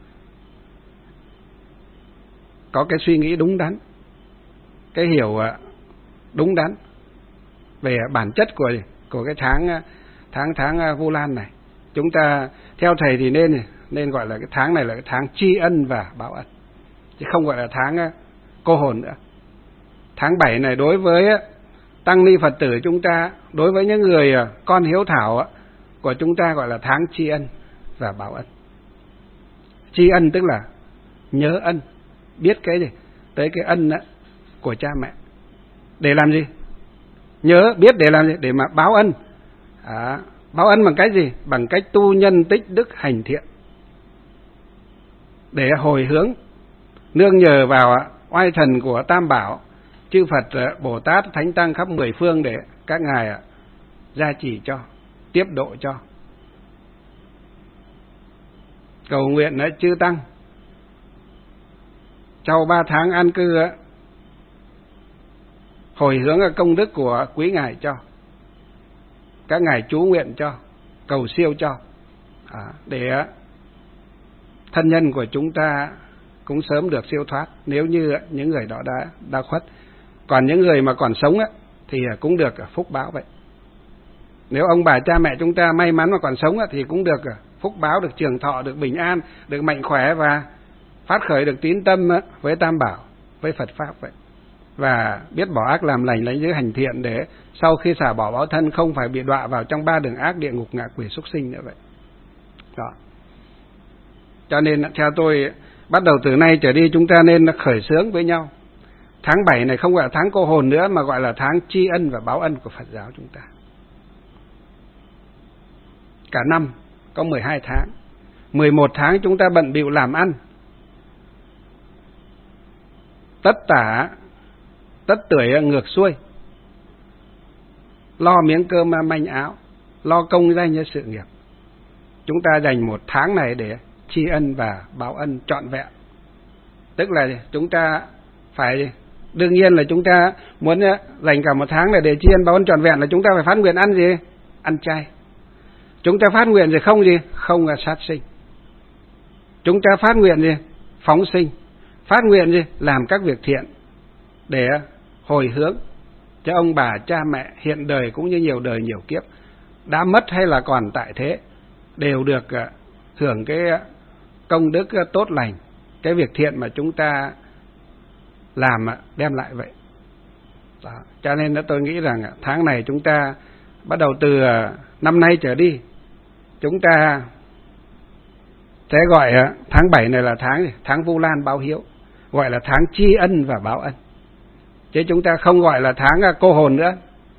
có cái suy nghĩ đúng đắn, cái hiểu đúng đắn về bản chất của của cái tháng tháng tháng Vu Lan này. Chúng ta theo thầy thì nên nên gọi là cái tháng này là cái tháng tri ân và báo ân, chứ không gọi là tháng cô hồn nữa. Tháng bảy này đối với tăng ni Phật tử chúng ta, đối với những người con hiếu thảo của chúng ta gọi là tháng tri ân và báo ân. Tri ân tức là nhớ ân, biết cái gì tới cái ân của cha mẹ, để làm gì? Nhớ biết để làm gì? Để mà báo ân. À, báo ân bằng cách gì? Bằng cách tu nhân tích đức hành thiện, để hồi hướng nương nhờ vào oai thần của Tam Bảo, chư Phật, Bồ Tát, Thánh Tăng khắp mười phương để các ngài gia trì cho, tiếp độ cho. Cầu nguyện chư Tăng sau ba tháng an cư hồi hướng công đức của quý ngài cho, các ngài chú nguyện cho, cầu siêu cho, à, để thân nhân của chúng ta cũng sớm được siêu thoát, nếu như những người đó đã đã khuất. Còn những người mà còn sống thì cũng được phúc báo vậy. Nếu ông bà cha mẹ chúng ta may mắn mà còn sống thì cũng được phúc báo, được trường thọ, được bình an, được mạnh khỏe và phát khởi được tín tâm với Tam Bảo, với Phật Pháp vậy. Và biết bỏ ác làm lành, lấy giới hành thiện để sau khi xả bỏ báo thân không phải bị đọa vào trong ba đường ác, địa ngục, ngạ quỷ, súc sinh nữa vậy. Đó. Cho nên theo tôi, bắt đầu từ nay trở đi chúng ta nên khởi xướng với nhau. Tháng bảy này không gọi là tháng cô hồn nữa, mà gọi là tháng tri ân và báo ân của Phật giáo chúng ta. Cả năm có mười hai tháng, mười một tháng chúng ta bận bịu làm ăn, tất tả tất tưởi ngược xuôi, lo miếng cơm manh áo, lo công danh cho sự nghiệp. Chúng ta dành một tháng này để tri ân và báo ân trọn vẹn. Tức là chúng ta phải, đương nhiên là chúng ta muốn dành cả một tháng này để tri ân báo ân trọn vẹn là chúng ta phải phát nguyện ăn gì? Ăn chay. Chúng ta phát nguyện gì? Không gì? Không là sát sinh. Chúng ta phát nguyện gì? Phóng sinh. Phát nguyện gì? Làm các việc thiện để hồi hướng cho ông bà cha mẹ hiện đời cũng như nhiều đời nhiều kiếp đã mất hay là còn tại thế đều được hưởng cái công đức tốt lành, cái việc thiện mà chúng ta làm đem lại vậy. Đó. Cho nên tôi nghĩ rằng tháng này chúng ta bắt đầu từ năm nay trở đi, chúng ta sẽ gọi tháng bảy này là tháng tháng Vu Lan báo hiếu, gọi là tháng tri ân và báo ân, chứ chúng ta không gọi là tháng cô hồn nữa.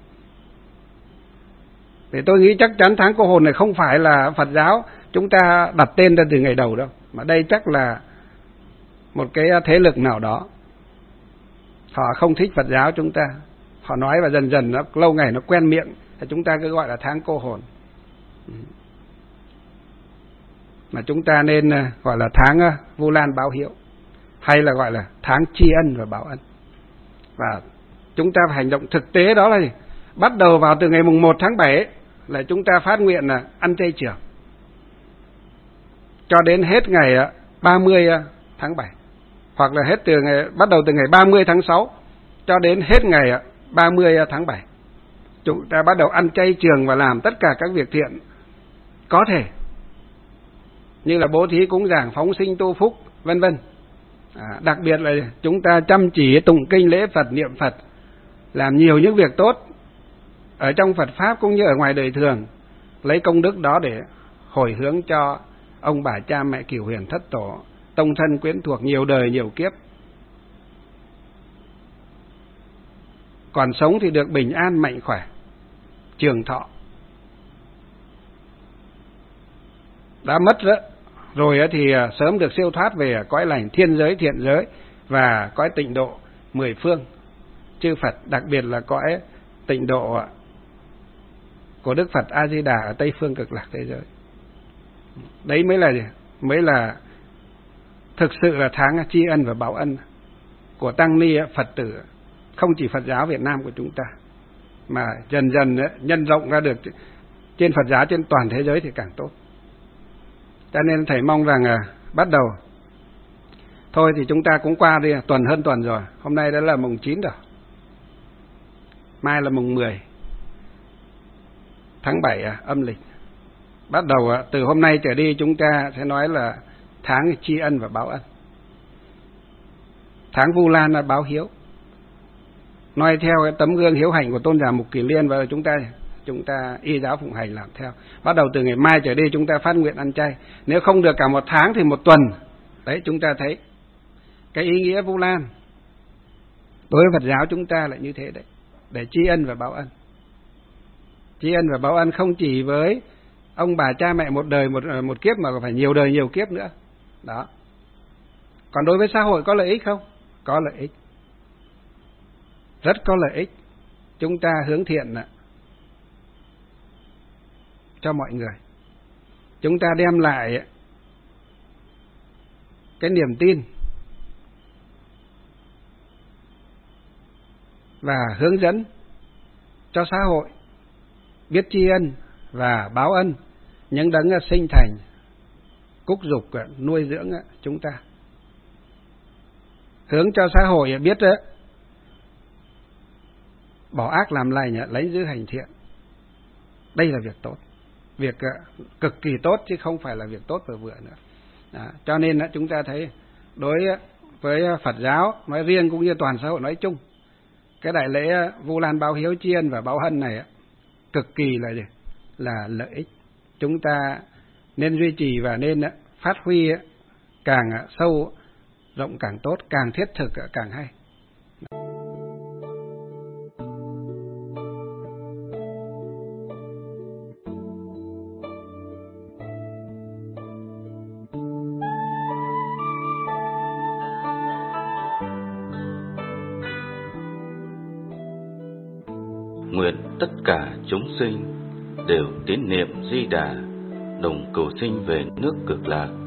Thì tôi nghĩ chắc chắn tháng cô hồn này không phải là Phật giáo chúng ta đặt tên ra từ ngày đầu đâu, mà đây chắc là một cái thế lực nào đó họ không thích Phật giáo chúng ta, họ nói và dần dần nó lâu ngày nó quen miệng, thì chúng ta cứ gọi là tháng cô hồn. Mà chúng ta nên gọi là tháng Vu Lan báo hiếu, hay là gọi là tháng tri ân và báo ân. Và chúng ta phải hành động thực tế, đó là gì? Bắt đầu vào từ ngày mùng một tháng bảy là chúng ta phát nguyện là ăn chay trường, cho đến hết ngày ba mươi tháng bảy, hoặc là hết từ ngày bắt đầu từ ngày ba mươi tháng sáu cho đến hết ngày ba mươi tháng bảy. Chúng ta bắt đầu ăn chay trường và làm tất cả các việc thiện có thể, như là bố thí, cúng dường, phóng sinh, tu phúc, vân vân. À, đặc biệt là chúng ta chăm chỉ tụng kinh lễ Phật, niệm Phật, làm nhiều những việc tốt ở trong Phật Pháp cũng như ở ngoài đời thường, lấy công đức đó để hồi hướng cho ông bà cha mẹ cửu huyền thất tổ, tông thân quyến thuộc nhiều đời nhiều kiếp. Còn sống thì được bình an, mạnh khỏe, trường thọ. Đã mất rồi thì sớm được siêu thoát về cõi lành thiên giới, thiện giới và cõi tịnh độ mười phương chư Phật, đặc biệt là cõi tịnh độ của Đức Phật A Di Đà ở Tây phương cực lạc thế giới. Đấy mới là mới là thực sự là tháng tri ân và báo ân của tăng ni Phật tử, không chỉ Phật giáo Việt Nam của chúng ta, mà dần dần nhân rộng ra được trên Phật giáo trên toàn thế giới thì càng tốt. Cho nên thầy mong rằng à, bắt đầu thôi thì chúng ta cũng qua đi, tuần hơn tuần rồi, hôm nay đã là mùng chín rồi, mai là mùng mười tháng bảy à, âm lịch. Bắt đầu à, từ hôm nay trở đi chúng ta sẽ nói là tháng tri ân và báo ân, tháng Vu Lan là báo hiếu, noi theo cái tấm gương hiếu hạnh của Tôn giả Mục Kiền Liên, và chúng ta chúng ta y giáo phụng hành làm theo. Bắt đầu từ ngày mai trở đi chúng ta phát nguyện ăn chay, nếu không được cả một tháng thì một tuần. Đấy, chúng ta thấy cái ý nghĩa Vu Lan đối với Phật giáo chúng ta là như thế đấy, để tri ân và báo ân. Tri ân và báo ân không chỉ với ông bà cha mẹ một đời một một kiếp, mà phải nhiều đời nhiều kiếp nữa. Đó. Còn đối với xã hội có lợi ích không? Có lợi ích, rất có lợi ích. Chúng ta hướng thiện cho mọi người, chúng ta đem lại cái niềm tin và hướng dẫn cho xã hội biết tri ân và báo ân những đấng sinh thành, cúc dục nuôi dưỡng chúng ta. Hướng cho xã hội biết bỏ ác làm lành, lấy giữ hành thiện. Đây là việc tốt, việc cực kỳ tốt chứ không phải là việc tốt vừa vừa nữa. Đó. Cho nên chúng ta thấy đối với Phật giáo nói riêng cũng như toàn xã hội nói chung, cái đại lễ Vu Lan báo hiếu tri ân và báo ân này cực kỳ là gì? Là lợi ích. Chúng ta nên duy trì và nên phát huy càng sâu rộng càng tốt, càng thiết thực càng hay. Nguyện tất cả chúng sinh đều tín niệm Di Đà, đồng cầu sinh về nước Cực Lạc.